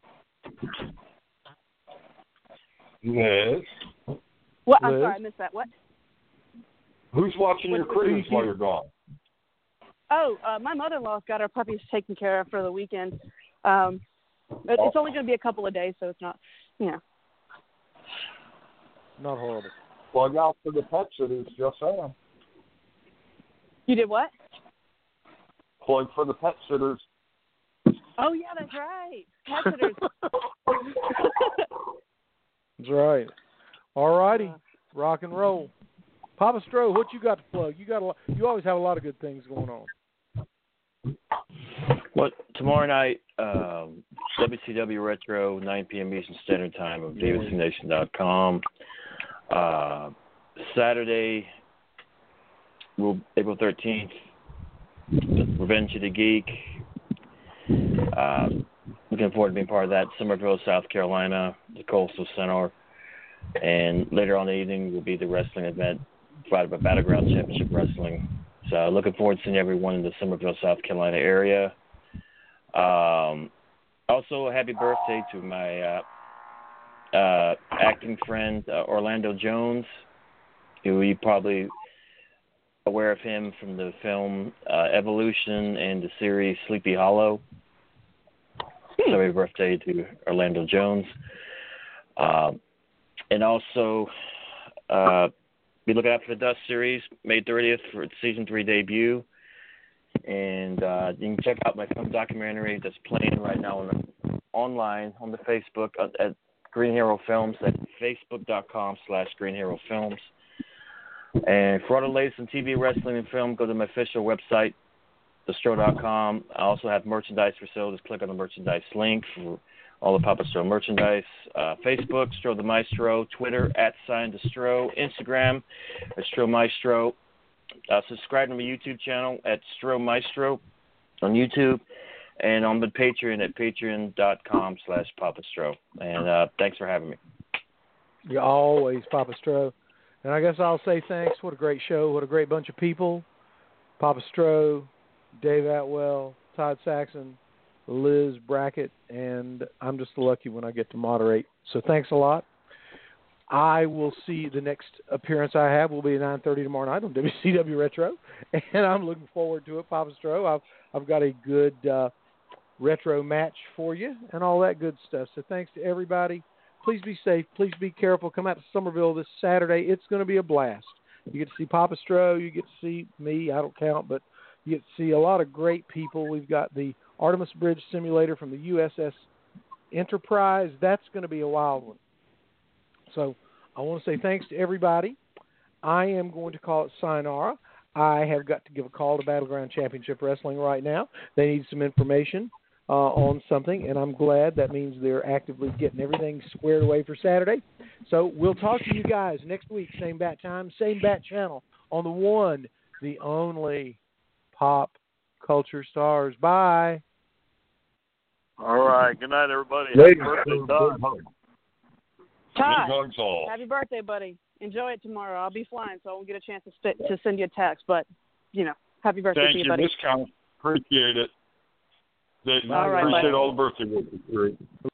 Liz. What? I'm Liz? sorry, I missed that. What? Who's watching What- your what- critters who- while you're gone? Oh, uh, my mother-in-law's got our puppies taken care of for the weekend. Um, it, it's only going to be a couple of days, so it's not, you know. Not horrible. Plug out for the pet sitters, just saying. You did what? Plug for the pet sitters. Oh, yeah, that's right. Pet sitters. That's right. All righty. Rock and roll. Papa Stroh, what you got to plug? You got a lot, you always have a lot of good things going on. Well, tomorrow night, um, W C W Retro, nine p.m. Eastern Standard Time of D V C Nation dot com. Uh, Saturday, we'll, April thirteenth, Revenge of the Geek. Uh, looking forward to being part of that. Somerville, South Carolina, the Coastal Center. And later on in the evening will be the wrestling event provided by Battleground Championship Wrestling. So looking forward to seeing everyone in the Somerville, South Carolina area. Um, also, a happy birthday to my uh, uh, acting friend, uh, Orlando Jones, who you probably aware of him from the film uh, Evolution and the series Sleepy Hollow. So happy birthday to Orlando Jones. Uh, and also, uh, be looking out for the Dust series, May thirtieth for its season three debut. And uh, you can check out my film documentary that's playing right now on the, online on the Facebook at, at Green Hero Films at facebook.com slash Green Hero Films. And for all the latest in T V, wrestling, and film, go to my official website, the stro dot com. I also have merchandise for sale. Just click on the merchandise link for all the Papa Stro merchandise. Uh, Facebook, Stro the Maestro. Twitter, at sign the Stro. Instagram, at Stro Maestro. Uh, subscribe to my YouTube channel at Stro Maestro on YouTube. and on the Patreon at patreon.com slash Papa Stro. And uh, thanks for having me. You're always Papa Stro. And I guess I'll say thanks. What a great show. What a great bunch of people. Papa Stro, Dave Atwell, Todd Saxon, Liz Brackett, and I'm just lucky when I get to moderate. So thanks a lot. I will see the next appearance I have will be at nine thirty tomorrow night on W C W Retro, and I'm looking forward to it, Papa Stro. I've, I've got a good uh, retro match for you and all that good stuff. So thanks to everybody. Please be safe. Please be careful. Come out to Somerville this Saturday. It's going to be a blast. You get to see Papa Stro. You get to see me. I don't count, but you get to see a lot of great people. We've got the Artemis Bridge Simulator from the U S S Enterprise. That's going to be a wild one. So I want to say thanks to everybody. I am going to call it sayonara. I have got to give a call to Battleground Championship Wrestling right now. They need some information uh, on something, and I'm glad. That means they're actively getting everything squared away for Saturday. So we'll talk to you guys next week, same bat time, same bat channel, on the one, the only Pop Culture Stars. Bye. All right. Good night, everybody. Later. Happy birthday, Todd. Todd, Big hugs all. happy birthday, buddy. Enjoy it tomorrow. I'll be flying, so I won't get a chance to st- to send you a text. But, you know, happy birthday Thank to you, you, buddy. Miss Count. Appreciate it. All right, Appreciate buddy. all the birthday wishes.